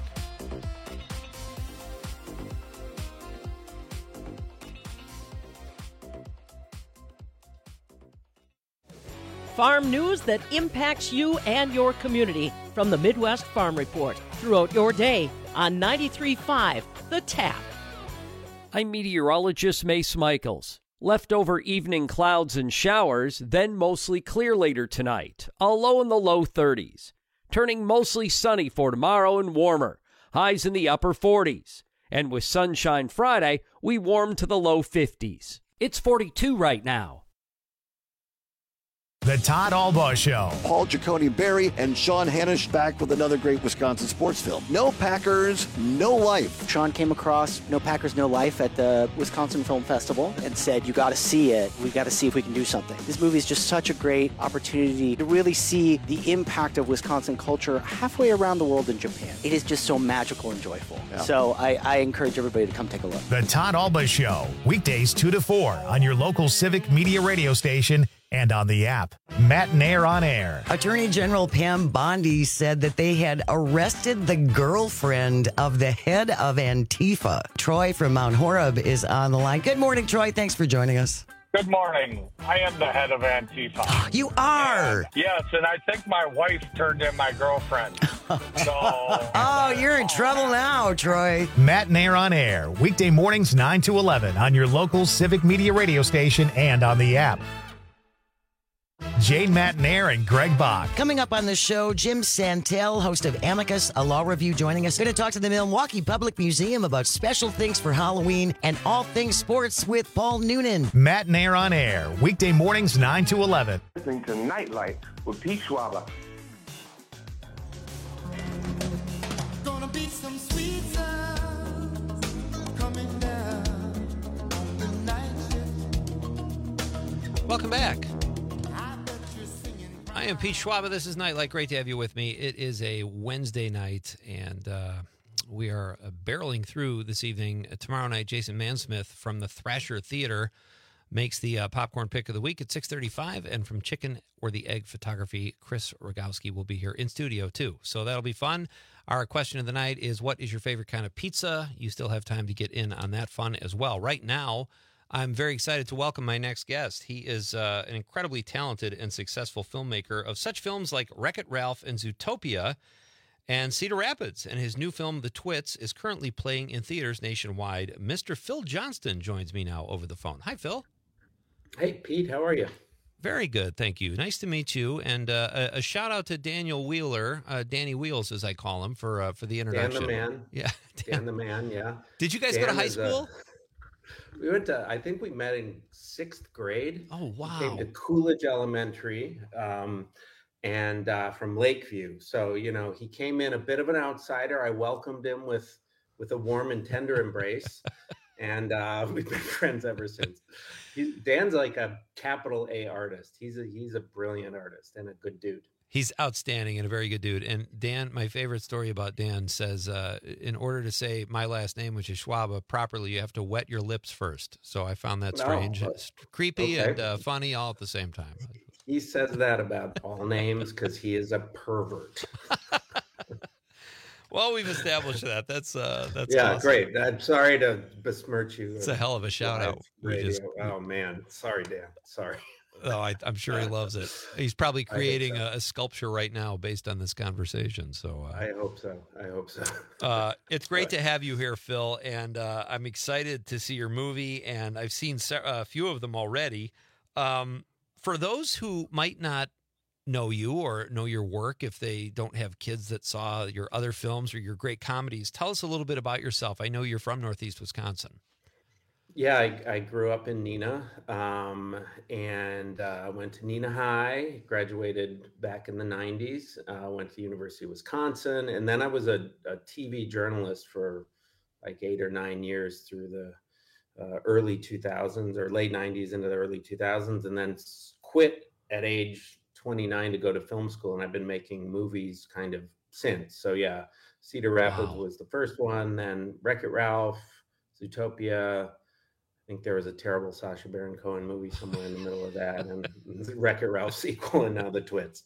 Farm news that impacts you and your community from the Midwest Farm Report throughout your day on ninety-three point five The Tap. I'm meteorologist Mace Michaels. Leftover evening clouds and showers, then mostly clear later tonight. A low in the low thirties. Turning mostly sunny for tomorrow and warmer. Highs in the upper forties. And with sunshine Friday, we warm to the low fifties. It's forty-two right now. The Todd Albaugh Show. Paul Giacone Barry and Sean Hanisch back with another great Wisconsin sports film. No Packers, No Life. Sean came across No Packers, No Life at the Wisconsin Film Festival and said, you got to see it. We got to see if we can do something. This movie is just such a great opportunity to really see the impact of Wisconsin culture halfway around the world in Japan. It is just so magical and joyful. Yeah. So I, I encourage everybody to come take a look. The Todd Albaugh Show, weekdays two to four on your local Civic Media radio station, and on the app. Matt Nair on air. Attorney General Pam Bondi said that they had arrested the girlfriend of the head of Antifa. Troy from Mount Horeb is on the line. Good morning, Troy. Thanks for joining us. Good morning. I am the head of Antifa. You are? And, yes, and I think my wife turned in my girlfriend. So, oh, you're in trouble now, Troy. Matt Nair on air. Weekday mornings nine to eleven on your local Civic Media radio station and on the app. Jane Matt Nair and Greg Bach. Coming up on the show, Jim Santel, host of Amicus, a law review, joining us. Going to talk to the Milwaukee Public Museum about special things for Halloween and all things sports with Paul Noonan. Matt Nair on air. Weekday mornings nine to eleven. Listening to Nightlight with Pete Schwaber. Gonna be some sweet sounds coming down on the night shift. Welcome back. I am Pete Schwaber. This is Nightlight. Great to have you with me. It is a Wednesday night, and uh, we are uh, barreling through this evening. Uh, tomorrow night, Jason Mansmith from the Thrasher Theater makes the uh, popcorn pick of the week at six thirty-five, and from Chicken or the Egg Photography, Chris Rogowski will be here in studio, too. So that'll be fun. Our question of the night is, what is your favorite kind of pizza? You still have time to get in on that fun as well. Right now, I'm very excited to welcome my next guest. He is uh, an incredibly talented and successful filmmaker of such films like Wreck-It Ralph and Zootopia and Cedar Rapids. And his new film, The Twits, is currently playing in theaters nationwide. Mister Phil Johnston joins me now over the phone. Hi, Phil. Hey, Pete. How are you? Very good, thank you. Nice to meet you. And uh, a, a shout out to Daniel Wheeler, uh, Danny Wheels, as I call him, for uh, for the introduction. Dan the man. Yeah. Dan, Dan the man, yeah. Did you guys Dan go to high school? A, we went to, I think we met in sixth grade. Oh, wow. We came to Coolidge Elementary um, and uh, from Lakeview. So, you know, he came in a bit of an outsider. I welcomed him with, with a warm and tender embrace. And uh, we've been friends ever since. He, Dan's like a capital A artist. He's a he's a brilliant artist and a good dude. He's outstanding and a very good dude. And Dan, my favorite story about Dan says, uh, in order to say my last name, which is Schwaber, properly, you have to wet your lips first. So I found that strange, Oh, It's creepy, okay. and uh, funny all at the same time. He says that about all names because he is a pervert. Well, we've established that. That's uh, that's yeah, awesome. great. I'm sorry to besmirch you. It's a hell of a shout out. We Radio. just- oh man, sorry, Dan. Sorry. Oh, I, I'm sure he loves it. He's probably I hope creating so. a, a sculpture right now based on this conversation. So uh, I hope so. I hope so. uh, it's great to have you here, Phil, and uh, I'm excited to see your movie. And I've seen se- a few of them already. Um, for those who might not know you or know your work, if they don't have kids that saw your other films or your great comedies, tell us a little bit about yourself. I know you're from Northeast Wisconsin. Yeah, I, I grew up in Neenah um, and uh, went to Neenah High, graduated back in the nineties, uh, went to the University of Wisconsin, and then I was a, a T V journalist for like eight or nine years through the uh, early two thousands or late nineties into the early two thousands, and then s- quit at age twenty-nine to go to film school, and I've been making movies kind of since. So yeah, Cedar Rapids Wow. was the first one, then Wreck-It Ralph, Zootopia. I think there was a terrible Sacha Baron Cohen movie somewhere in the middle of that, and the Wreck-It Ralph sequel, and now the Twits.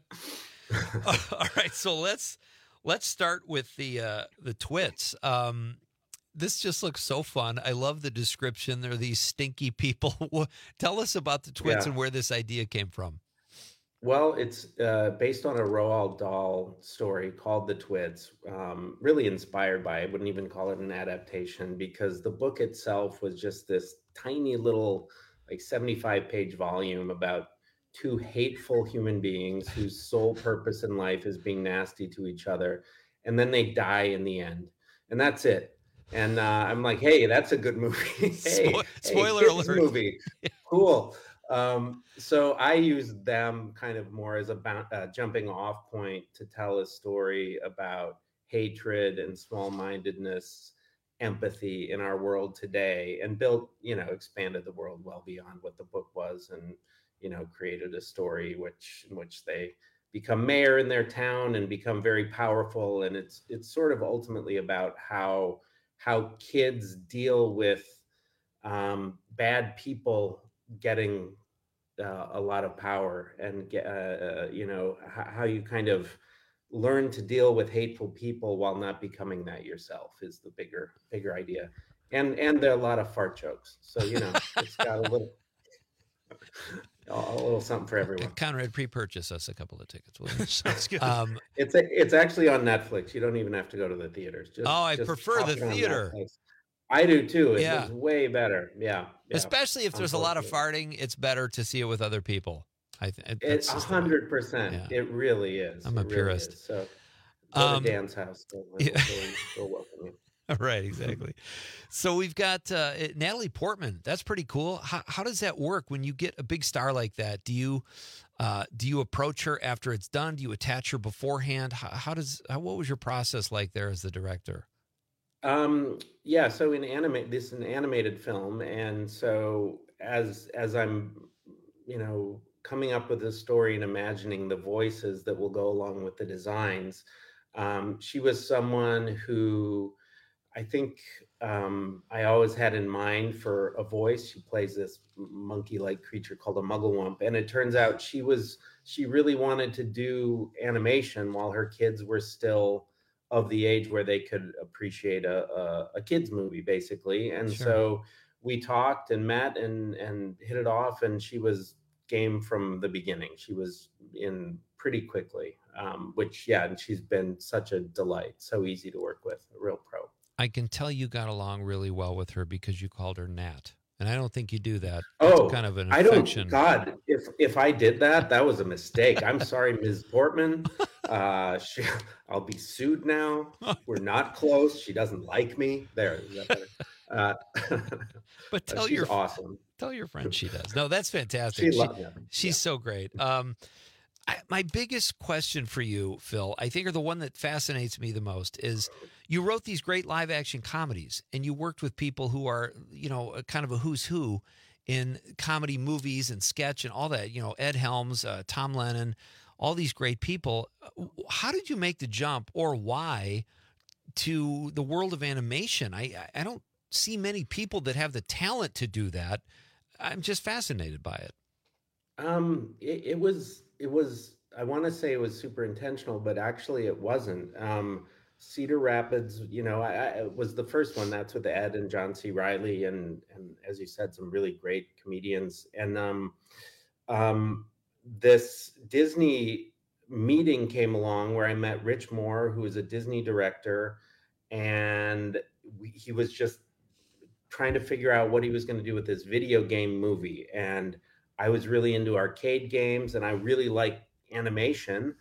All right, so let's let's start with the uh, the Twits. Um, this just looks so fun. I love the description. They're these stinky people. Tell us about the Twits Yeah. and where this idea came from. Well, it's uh, based on a Roald Dahl story called The Twits, um, really inspired by it. I wouldn't even call it an adaptation because the book itself was just this tiny little, like seventy-five page volume about two hateful human beings whose sole purpose in life is being nasty to each other. And then they die in the end. And that's it. And uh, I'm like, hey, that's a good movie. hey, Spo- hey, spoiler kids alert. movie. Cool. Um, so I use them kind of more as a bou- uh, jumping off point to tell a story about hatred and small-mindedness, empathy in our world today, and built, you know, expanded the world well beyond what the book was, and, you know, created a story which in which they become mayor in their town and become very powerful. And it's it's sort of ultimately about how how kids deal with um, bad people getting uh, a lot of power, and get, uh, you know, h- how you kind of learn to deal with hateful people while not becoming that yourself is the bigger bigger idea. And and there are a lot of fart jokes, so you know it's got a little a little something for everyone. Conrad, pre-purchase us a couple of tickets, will you? Sounds good. Um, It's a, it's actually on Netflix. You don't even have to go to the theaters. Just, Oh, I just prefer pop the it on theater. Netflix. I do too. It Yeah. was way better. Yeah, yeah. especially if there's a lot of farting, it's better to see it with other people. I think It's a hundred percent. It really is. I'm a It really purist. is. So go Um, to Dan's house. They'll, yeah. they'll, they'll welcome you. Right, exactly. So we've got uh, Natalie Portman. That's pretty cool. How, how does that work when you get a big star like that? Do you uh, do you approach her after it's done? Do you attach her beforehand? How, how does how, what was your process like there as the director? Um, yeah, so in anime, this is an animated film, and so as as I'm, you know, coming up with a story and imagining the voices that will go along with the designs, um, she was someone who I think um, I always had in mind for a voice. She plays this monkey-like creature called a Mugglewump, and it turns out she was she really wanted to do animation while her kids were still of the age where they could appreciate a, a, a kids movie, basically. And Sure. so we talked and met and and hit it off, and she was game from the beginning. She was in pretty quickly, um, which yeah, and she's been such a delight, so easy to work with, a real pro. I can tell you got along really well with her because you called her Nat, and I don't think you do that. That's Oh, kind of an I affection. don't. God, if if I did that, that was a mistake. I'm sorry, Miz Portman. Uh, she, I'll be sued now. We're not close. She doesn't like me. There, is that better? Uh, But tell she's your awesome. Tell your friend she does. No, that's fantastic. She She- loves it. she's so great. Um, I, my biggest question for you, Phil, I think, are the one that fascinates me the most is you wrote these great live action comedies, and you worked with people who are, you know, a kind of a who's who in comedy movies and sketch and all that. You know, Ed Helms, uh, Tom Lennon, all these great people. How did you make the jump, or why, to the world of animation? I I don't see many people that have the talent to do that. I'm just fascinated by it. Um, it, it was, it was, I want to say it was super intentional, but actually it wasn't. Um, Cedar Rapids, you know, I, I it was the first one. That's with Ed and John C. Reilly, and and as you said, some really great comedians. And um, um, this Disney meeting came along where I met Rich Moore, who is a Disney director, and we, he was just trying to figure out what he was going to do with this video game movie. And I was really into arcade games, and I really liked animation.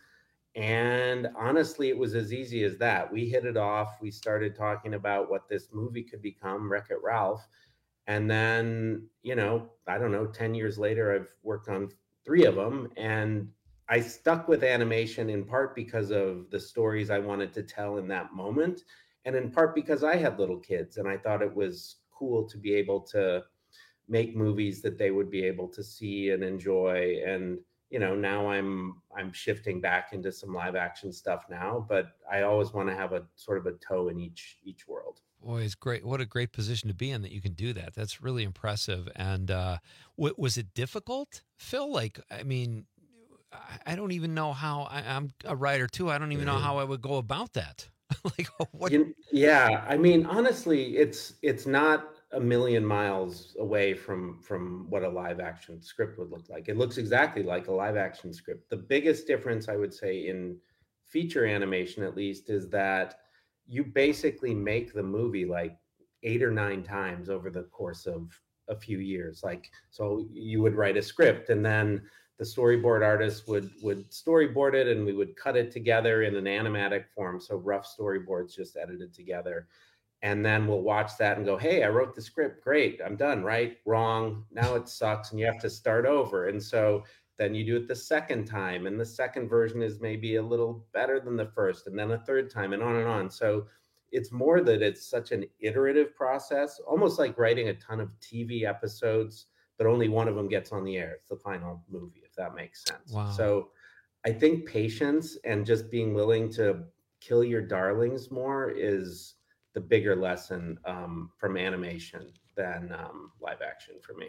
And honestly, it was as easy as that. We hit it off. We started talking about what this movie could become, Wreck-It Ralph. And then, you know, I don't know, ten years later, I've worked on three of them. And I stuck with animation in part because of the stories I wanted to tell in that moment, and in part because I had little kids, and I thought it was cool to be able to make movies that they would be able to see and enjoy. And you know, now I'm I'm shifting back into some live action stuff now, but I always want to have a sort of a toe in each each world. Boy, it's great. What a great position to be in that you can do that. That's really impressive. And uh, w- was it difficult, Phil? Like, I mean, I, I don't even know how. I, I'm a writer too. I don't even know how I would go about that. Like, what? You- yeah, I mean, honestly, it's it's not a million miles away from from what a live action script would look like. It looks exactly like a live action script. The biggest difference, I would say, in feature animation at least, is that you basically make the movie like eight or nine times over the course of a few years. Like, so you would write a script, and then the storyboard artist would would storyboard it, and we would cut it together in an animatic form, so rough storyboards just edited together. And then we'll watch that and go, hey, I wrote the script. Great. I'm done. Right? Wrong. Now it sucks. And you have to start over. And so then you do it the second time. And the second version is maybe a little better than the first. And then a third time, and on and on. So it's more that it's such an iterative process, almost like writing a ton of T V episodes, but only one of them gets on the air. It's the final movie, if that makes sense. Wow. So I think patience and just being willing to kill your darlings more is the bigger lesson um, from animation than um, live action for me.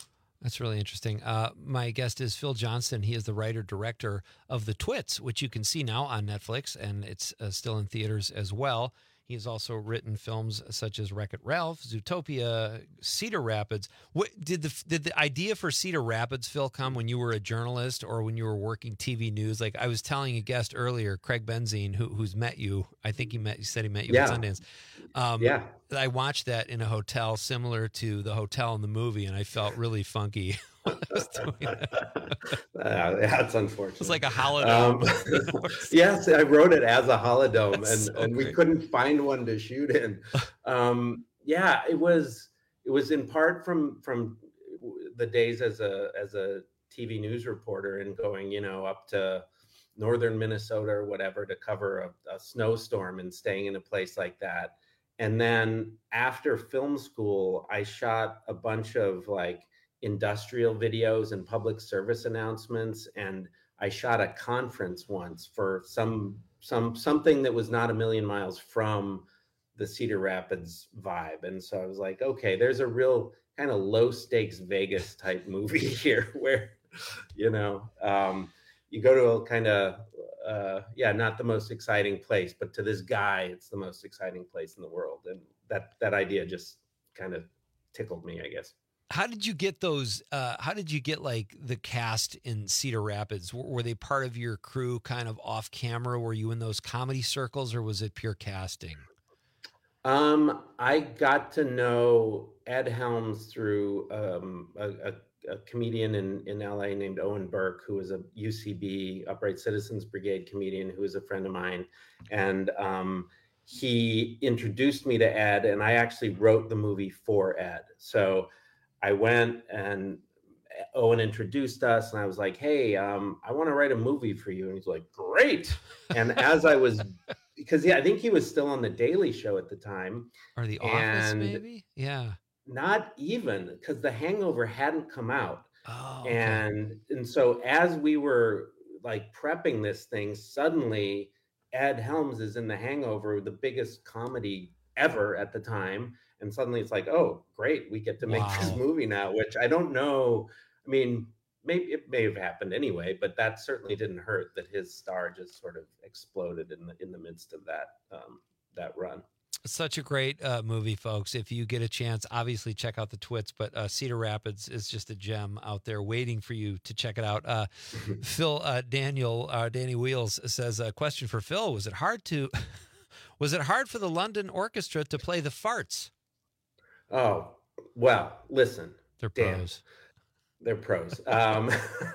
That's really interesting. Uh, my guest is Phil Johnston. He is the writer-director of The Twits, which you can see now on Netflix, and it's uh, still in theaters as well. He has also written films such as Wreck-It Ralph, Zootopia, Cedar Rapids. What, did the did the idea for Cedar Rapids, Phil, come when you were a journalist or when you were working T V news? Like I was telling a guest earlier, Craig Benzine, who, who's met you. I think he met. He said he met you Yeah. at Sundance. Um, Yeah. I watched that in a hotel similar to the hotel in the movie, and I felt really funky. when I was doing that. Uh, that's unfortunate. It's like a holodome. Um, yes, I wrote it as a holodome, and, That's so and we great. couldn't find one to shoot in. Um, yeah, it was it was in part from from the days as a as a T V news reporter and going, you know, up to northern Minnesota or whatever to cover a, a snowstorm and staying in a place like that. And then after film school, I shot a bunch of like industrial videos and public service announcements, and I shot a conference once for some some something that was not a million miles from the Cedar Rapids vibe. And so I was like, okay, there's a real kind of low stakes Vegas type movie here where, you know, um, you go to a kind of uh, yeah, not the most exciting place, but to this guy, it's the most exciting place in the world. And that that idea just kind of tickled me, I guess. How did you get those? Uh, how did you get like the cast in Cedar Rapids? Were, were they part of your crew, kind of off camera? Were you in those comedy circles, or was it pure casting? Um, I got to know Ed Helms through um, a, a, a comedian in, in L A named Owen Burke, who was a U C B, Upright Citizens Brigade comedian, who was a friend of mine. And um, he introduced me to Ed, and I actually wrote the movie for Ed. So I went and Owen introduced us, and I was like, hey, um, I want to write a movie for you. And he's like, great. And as I was, because yeah, I think he was still on the Daily Show at the time. Or The Office, maybe? Yeah. Not even, because The Hangover hadn't come out. Oh, okay. And and so as we were like prepping this thing, suddenly Ed Helms is in The Hangover, the biggest comedy ever at the time. And suddenly it's like, oh, great, we get to make Wow. this movie now, which I don't know. I mean, maybe it may have happened anyway, but that certainly didn't hurt that his star just sort of exploded in the in the midst of that um, that run. Such a great uh, movie, folks. If you get a chance, obviously check out The Twits, but uh, Cedar Rapids is just a gem out there waiting for you to check it out. Uh, Phil uh, Daniel, uh, Danny Wheels says, a question for Phil. Was it hard to, was it hard for the London Orchestra to play the farts? Oh, well, listen. They're Dan, pros. They're pros. Um,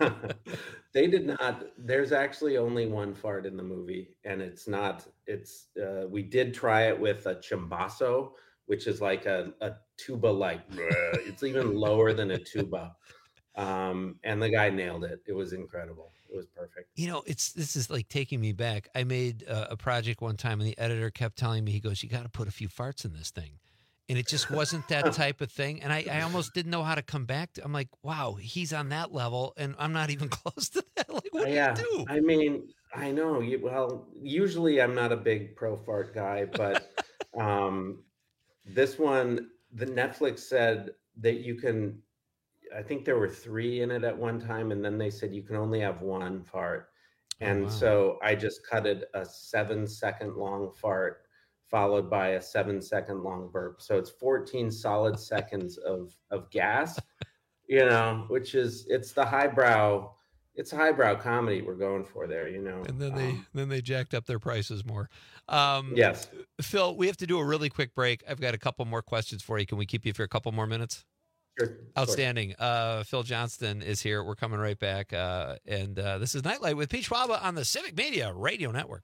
they did not. There's actually only one fart in the movie, and it's not. It's. Uh, we did try it with a chimbasso, which is like a, a tuba, like it's even lower than a tuba, um, and the guy nailed it. It was incredible. It was perfect. You know, it's this is like taking me back. I made uh, a project one time, and the editor kept telling me, he goes, "You got to put a few farts in this thing." And it just wasn't that type of thing. And I, I almost didn't know how to come back to. I'm like, wow, he's on that level, and I'm not even close to that. Like, what yeah, do you do? I mean, I know. You, well, usually I'm not a big pro fart guy, but um, this one, the Netflix said that you can. I think there were three in it at one time, and then they said you can only have one fart. And Oh, wow. so I just cutted a seven second long fart followed by a seven second long burp. So it's fourteen solid seconds of, of gas, you know, which is, it's the highbrow, it's highbrow comedy we're going for there, you know. And then they Um, then they jacked up their prices more. Um, Yes. Phil, we have to do a really quick break. I've got a couple more questions for you. Can we keep you for a couple more minutes? Sure. Outstanding. Uh, Phil Johnston is here. We're coming right back. Uh, and uh, this is Nightlight with Pete Schwaba on the Civic Media Radio Network.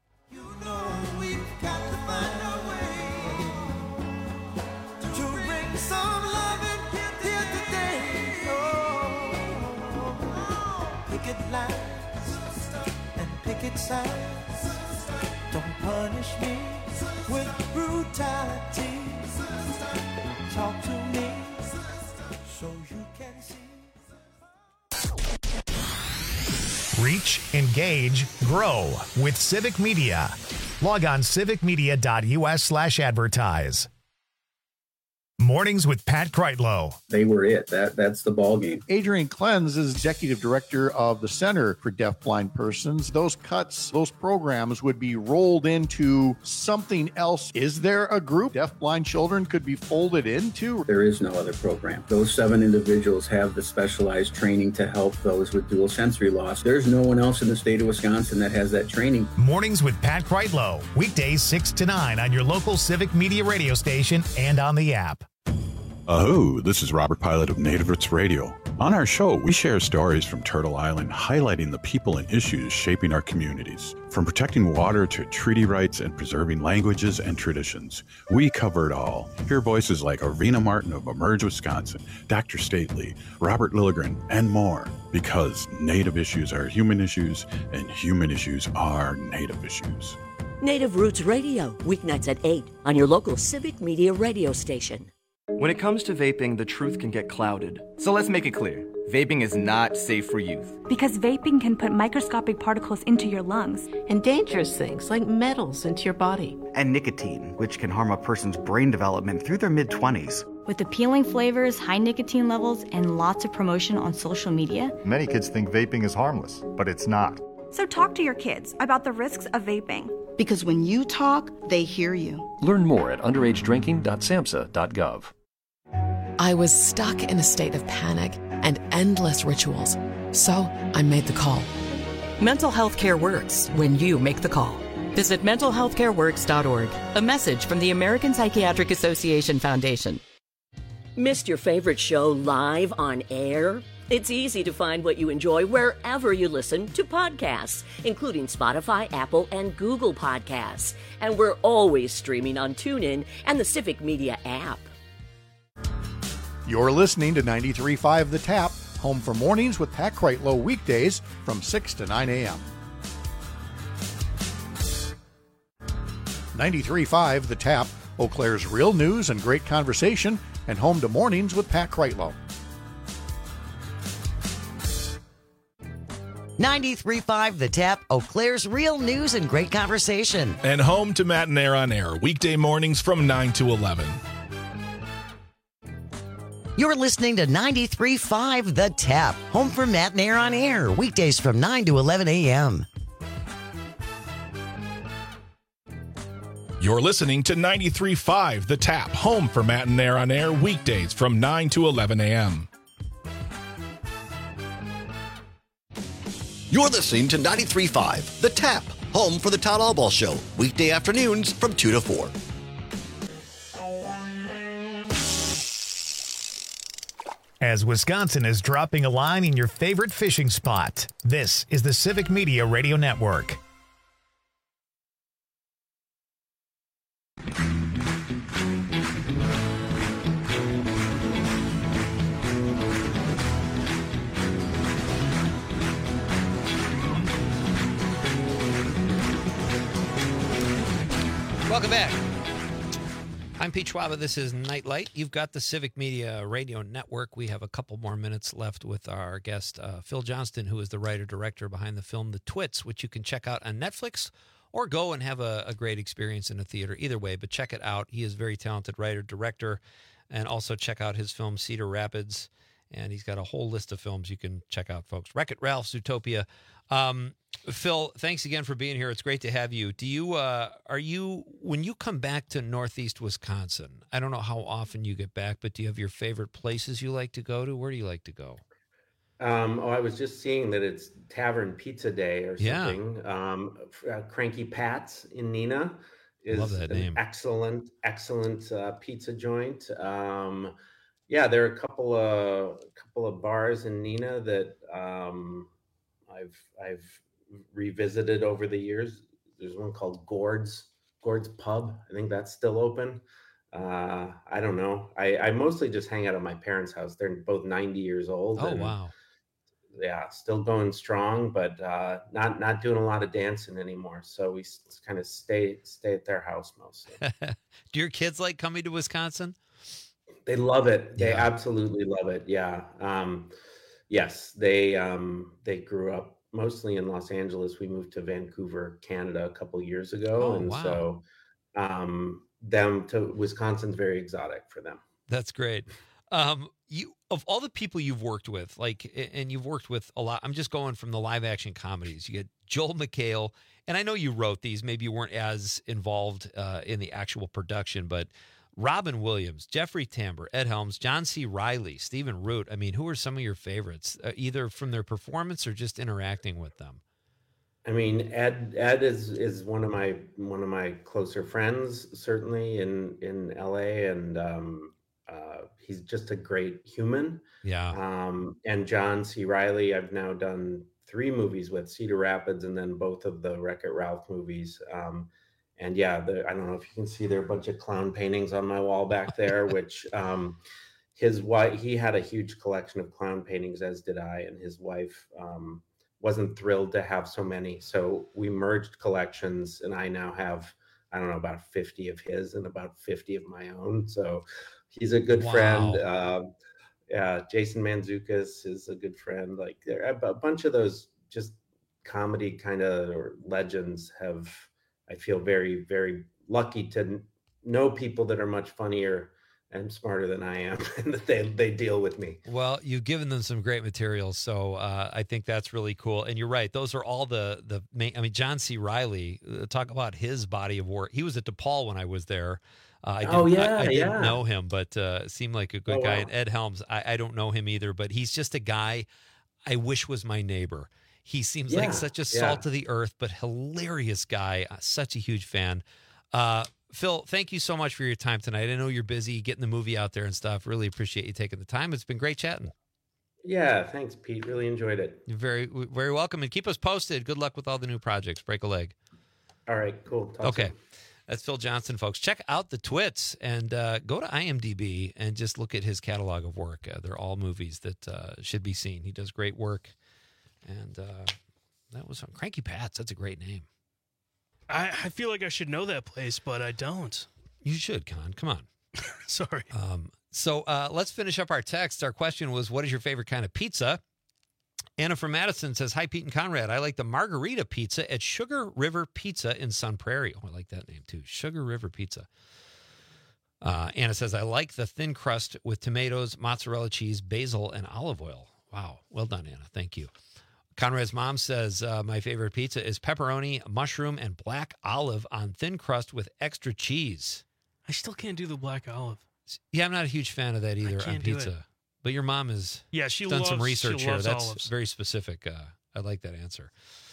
To bring some loving here today. Oh, picket lines and picket signs. Don't punish me with brutality. Talk to me so you can see. Reach, engage, grow with Civic Media. Log on civicmedia.us slash advertise. More Mornings with Pat Kreitlow. They were it. That That's the ball game. Adrian Klenz is executive director of the Center for Deafblind Persons. Those cuts, those programs would be rolled into something else. Is there a group deafblind children could be folded into? There is no other program. Those seven individuals have the specialized training to help those with dual sensory loss. There's no one else in the state of Wisconsin that has that training. Mornings with Pat Kreitlow. Weekdays six to nine on your local Civic Media radio station and on the app. Aho, this is Robert Pilot of Native Roots Radio. On our show, we share stories from Turtle Island highlighting the people and issues shaping our communities. From protecting water to treaty rights and preserving languages and traditions, we cover it all. Hear voices like Arvina Martin of Emerge Wisconsin, Doctor Stately, Robert Lilligren, and more. Because Native issues are human issues, and human issues are Native issues. Native Roots Radio, weeknights at eight on your local Civic Media radio station. When it comes to vaping, the truth can get clouded. So let's make it clear. Vaping is not safe for youth. Because vaping can put microscopic particles into your lungs. And dangerous things like metals into your body. And nicotine, which can harm a person's brain development through their mid-twenties. With appealing flavors, high nicotine levels, and lots of promotion on social media, many kids think vaping is harmless, but it's not. So talk to your kids about the risks of vaping. Because when you talk, they hear you. Learn more at underage drinking dot samhsa dot gov. I was stuck in a state of panic and endless rituals. So I made the call. Mental health care works when you make the call. Visit mental health care works dot org. A message from the American Psychiatric Association Foundation. Missed your favorite show live on air? It's easy to find what you enjoy wherever you listen to podcasts, including Spotify, Apple, and Google Podcasts. And we're always streaming on TuneIn and the Civic Media app. You're listening to ninety-three point five The Tap, home for mornings with Pat Kreitlow, weekdays from six to nine a.m. ninety-three point five The Tap, Eau Claire's real news and great conversation, and home to mornings with Pat Kreitlow. ninety-three point five The Tap, Eau Claire's real news and great conversation. And home to Matt and Air on Air, weekday mornings from nine to eleven. You're listening to ninety-three point five The Tap, home for Matt and Air on Air, weekdays from nine to eleven a.m. You're listening to ninety-three point five The Tap, home for Matt and Air on Air, weekdays from nine to eleven a.m. You're listening to ninety-three point five The Tap, home for the Todd Allball Show, weekday afternoons from two to four. As Wisconsin is dropping a line in your favorite fishing spot, this is the Civic Media Radio Network. Welcome back. I'm Pete Schwaba. This is Nightlight. You've got the Civic Media Radio Network. We have a couple more minutes left with our guest, uh, Phil Johnston, who is the writer-director behind the film The Twits, which you can check out on Netflix or go and have a, a great experience in a theater. Either way, but check it out. He is a very talented writer-director. And also check out his film Cedar Rapids. And he's got a whole list of films you can check out, folks. Wreck-It Ralph, Zootopia. Um, Phil, thanks again for being here. It's great to have you. Do you, uh, are you, when you come back to Northeast Wisconsin, I don't know how often you get back, but do you have your favorite places you like to go to? Where do you like to go? Um, oh, I was just seeing that it's Tavern Pizza Day or something. Yeah. Um, uh, Cranky Pat's in Neenah is Love that an name. excellent, excellent uh, pizza joint. Um, yeah, there are a couple of couple of bars in Neenah that um, I've I've revisited over the years. There's one called Gord's Gord's Pub. I think that's still open. Uh, I don't know. I, I mostly just hang out at my parents' house. They're both ninety years old. Oh, and, wow. Yeah, still going strong, but uh, not not doing a lot of dancing anymore. So we s- kind of stay stay at their house mostly. Do your kids like coming to Wisconsin? They love it. They Yeah. absolutely love it. Yeah. Um, yes, they um, they grew up mostly in Los Angeles. We moved to Vancouver, Canada, a couple years ago, Oh, and wow. so um, them to Wisconsin's very exotic for them. That's great. Um, you of all the people you've worked with, like, and you've worked with a lot. I'm just going from the live action comedies. You get Joel McHale, and I know you wrote these. Maybe you weren't as involved uh, in the actual production, but Robin Williams, Jeffrey Tambor, Ed Helms, John C. Reilly, Stephen Root. I mean, who are some of your favorites, uh, either from their performance or just interacting with them? I mean, Ed Ed is is one of my one of my closer friends, certainly in in L A, and um, uh, he's just a great human. Yeah. Um, and John C. Reilly, I've now done three movies with, Cedar Rapids, and then both of the Wreck-It Ralph movies. Um, and yeah, the, I don't know if you can see, there are a bunch of clown paintings on my wall back there, which um, his wife, he had a huge collection of clown paintings, as did I, and his wife um, wasn't thrilled to have so many. So we merged collections, and I now have, I don't know, about fifty of his and about fifty of my own. So he's a good Wow. friend. Uh, yeah, Jason Mantzoukas is a good friend. Like, there, a bunch of those just comedy kind of legends have, I feel very, very lucky to know people that are much funnier and smarter than I am, and that they, they deal with me. Well, you've given them some great materials, so uh, I think that's really cool. And you're right; those are all the the main. I mean, John C. Reilly. Uh, talk about his body of work. He was at DePaul when I was there. Uh, I didn't, Oh, yeah, I, I didn't yeah. know him, but uh, seemed like a good Oh, guy. wow. And Ed Helms, I, I don't know him either, but he's just a guy I wish was my neighbor. He seems Yeah, like such a yeah. salt of the earth, but hilarious guy. Uh, such a huge fan. Uh, Phil, thank you so much for your time tonight. I know you're busy getting the movie out there and stuff. Really appreciate you taking the time. It's been great chatting. Yeah, thanks, Pete. Really enjoyed it. You're very, very welcome. And keep us posted. Good luck with all the new projects. Break a leg. All right, cool. Talk Okay. soon. That's Phil Johnson, folks. Check out the twits and uh, go to IMDb and just look at his catalog of work. Uh, they're all movies that uh, should be seen. He does great work. And uh, that was Cranky Pat's. That's a great name. I, I feel like I should know that place, but I don't. You should, Con. Come on. Sorry. Um, so uh, let's finish up our text. Our question was, what is your favorite kind of pizza? Anna from Madison says, hi, Pete and Conrad. I like the margarita pizza at Sugar River Pizza in Sun Prairie. Oh, I like that name, too. Sugar River Pizza. Uh, Anna says, I like the thin crust with tomatoes, mozzarella cheese, basil, and olive oil. Wow. Well done, Anna. Thank you. Conrad's mom says, uh, my favorite pizza is pepperoni, mushroom, and black olive on thin crust with extra cheese. I still can't do the black olive. Yeah, I'm not a huge fan of that either on can't do pizza. it. But your mom has Yeah, she done loves, some research she here. loves That's olives. very specific. Uh, I like that answer.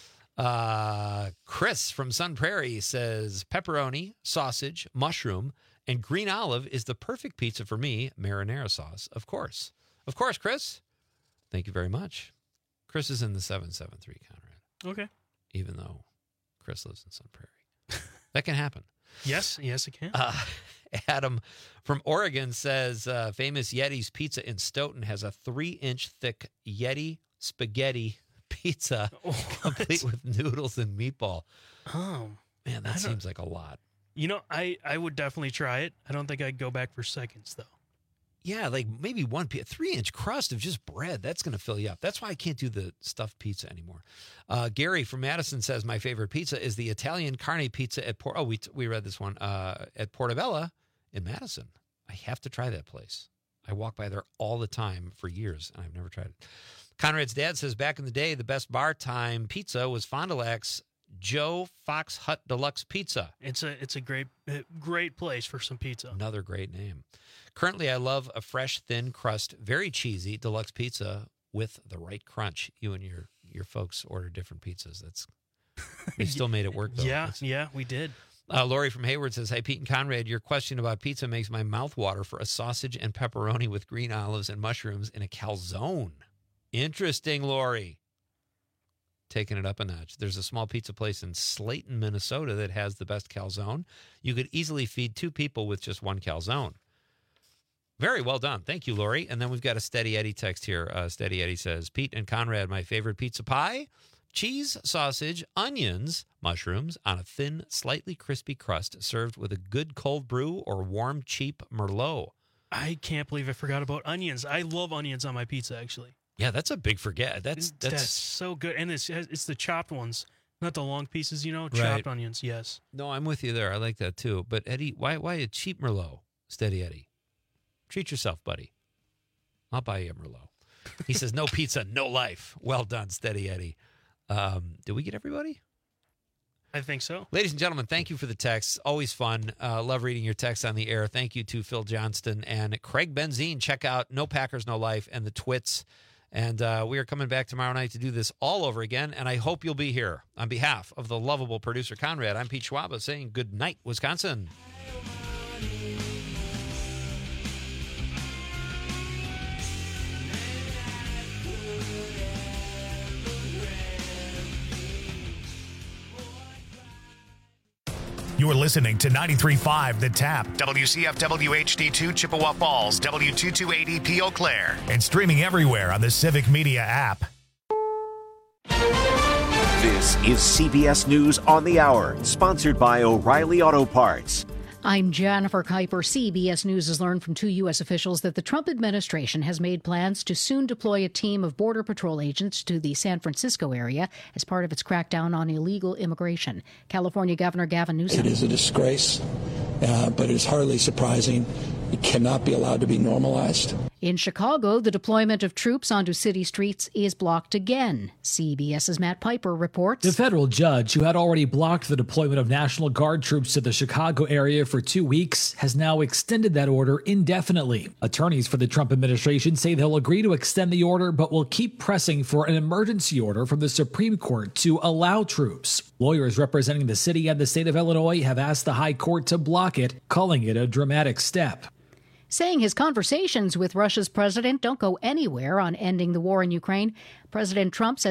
Uh, Chris from Sun Prairie says pepperoni, sausage, mushroom, and green olive is the perfect pizza for me. Marinara sauce, of course. Of course, Chris. Thank you very much. Chris is in the seven seven three, Conrad. Okay. Even though Chris lives in Sun Prairie. That can happen. Yes, yes, it can. Uh, Adam from Oregon says uh, famous Yeti's Pizza in Stoughton has a three-inch thick Yeti spaghetti pizza complete with noodles and meatball. Oh, man, that I don't- seems like a lot. You know, I, I would definitely try it. I don't think I'd go back for seconds, though. Yeah, like maybe one pi- three-inch crust of just bread. That's going to fill you up. That's why I can't do the stuffed pizza anymore. Uh, Gary from Madison says my favorite pizza is the Italian carne pizza at Port. Oh, we we read this one uh, at Portobello in Madison. I have to try that place. I walk by there all the time for years, and I've never tried it. Conrad's dad says back in the day, the best bar time pizza was Fond du Lac's Joe Fox Hut Deluxe Pizza. It's a it's a great uh, great place for some pizza. Another great name. Currently, I love a fresh, thin crust, very cheesy deluxe pizza with the right crunch. You and your your folks order different pizzas. That's they still made it work though. Yeah, That's- yeah, we did. Uh, Lori from Hayward says, "Hey Pete and Conrad, your question about pizza makes my mouth water for a sausage and pepperoni with green olives and mushrooms in a calzone." Interesting, Lori. Taking it up a notch. There's a small pizza place in Slayton, Minnesota that has the best calzone. You could easily feed two people with just one calzone. Very well done. Thank you, Lori. And then we've got a Steady Eddie text here. Uh, Steady Eddie says, Pete and Conrad, my favorite pizza pie, cheese, sausage, onions, mushrooms on a thin, slightly crispy crust served with a good cold brew or warm, cheap Merlot. I can't believe I forgot about onions. I love onions on my pizza, actually. Yeah, that's a big forget. That's that's, That's so good. And it's it's the chopped ones, not the long pieces, you know, chopped Right. onions, yes. No, I'm with you there. I like that too. But Eddie, why why a cheap Merlot, Steady Eddie? Treat yourself, buddy. I'll buy you a Merlot. He says, no pizza, no life. Well done, Steady Eddie. Um, did we get everybody? I think so. Ladies and gentlemen, thank you for the texts. Always fun. Uh, love reading your texts on the air. Thank you to Phil Johnston and Craig Benzine. Check out No Packers, No Life and the Twits. And uh, we are coming back tomorrow night to do this all over again, and I hope you'll be here. On behalf of the lovable producer Conrad, I'm Pete Schwaba saying good night, Wisconsin. You're listening to ninety-three point five The Tap, W C F W H D two Chippewa Falls, W two two eight E P Eau Claire, and streaming everywhere on the Civic Media app. This is C B S News on the Hour, sponsored by O'Reilly Auto Parts. I'm Jennifer Kuiper. C B S News has learned from two U S officials that the Trump administration has made plans to soon deploy a team of Border Patrol agents to the San Francisco area as part of its crackdown on illegal immigration. California Governor Gavin Newsom. It is a disgrace, uh, but it is hardly surprising. It cannot be allowed to be normalized. In Chicago, the deployment of troops onto city streets is blocked again. CBS's Matt Piper reports. The federal judge, who had already blocked the deployment of National Guard troops to the Chicago area for two weeks, has now extended that order indefinitely. Attorneys for the Trump administration say they'll agree to extend the order, but will keep pressing for an emergency order from the Supreme Court to allow troops. Lawyers representing the city and the state of Illinois have asked the High Court to block it, calling it a dramatic step. Saying his conversations with Russia's president don't go anywhere on ending the war in Ukraine, President Trump says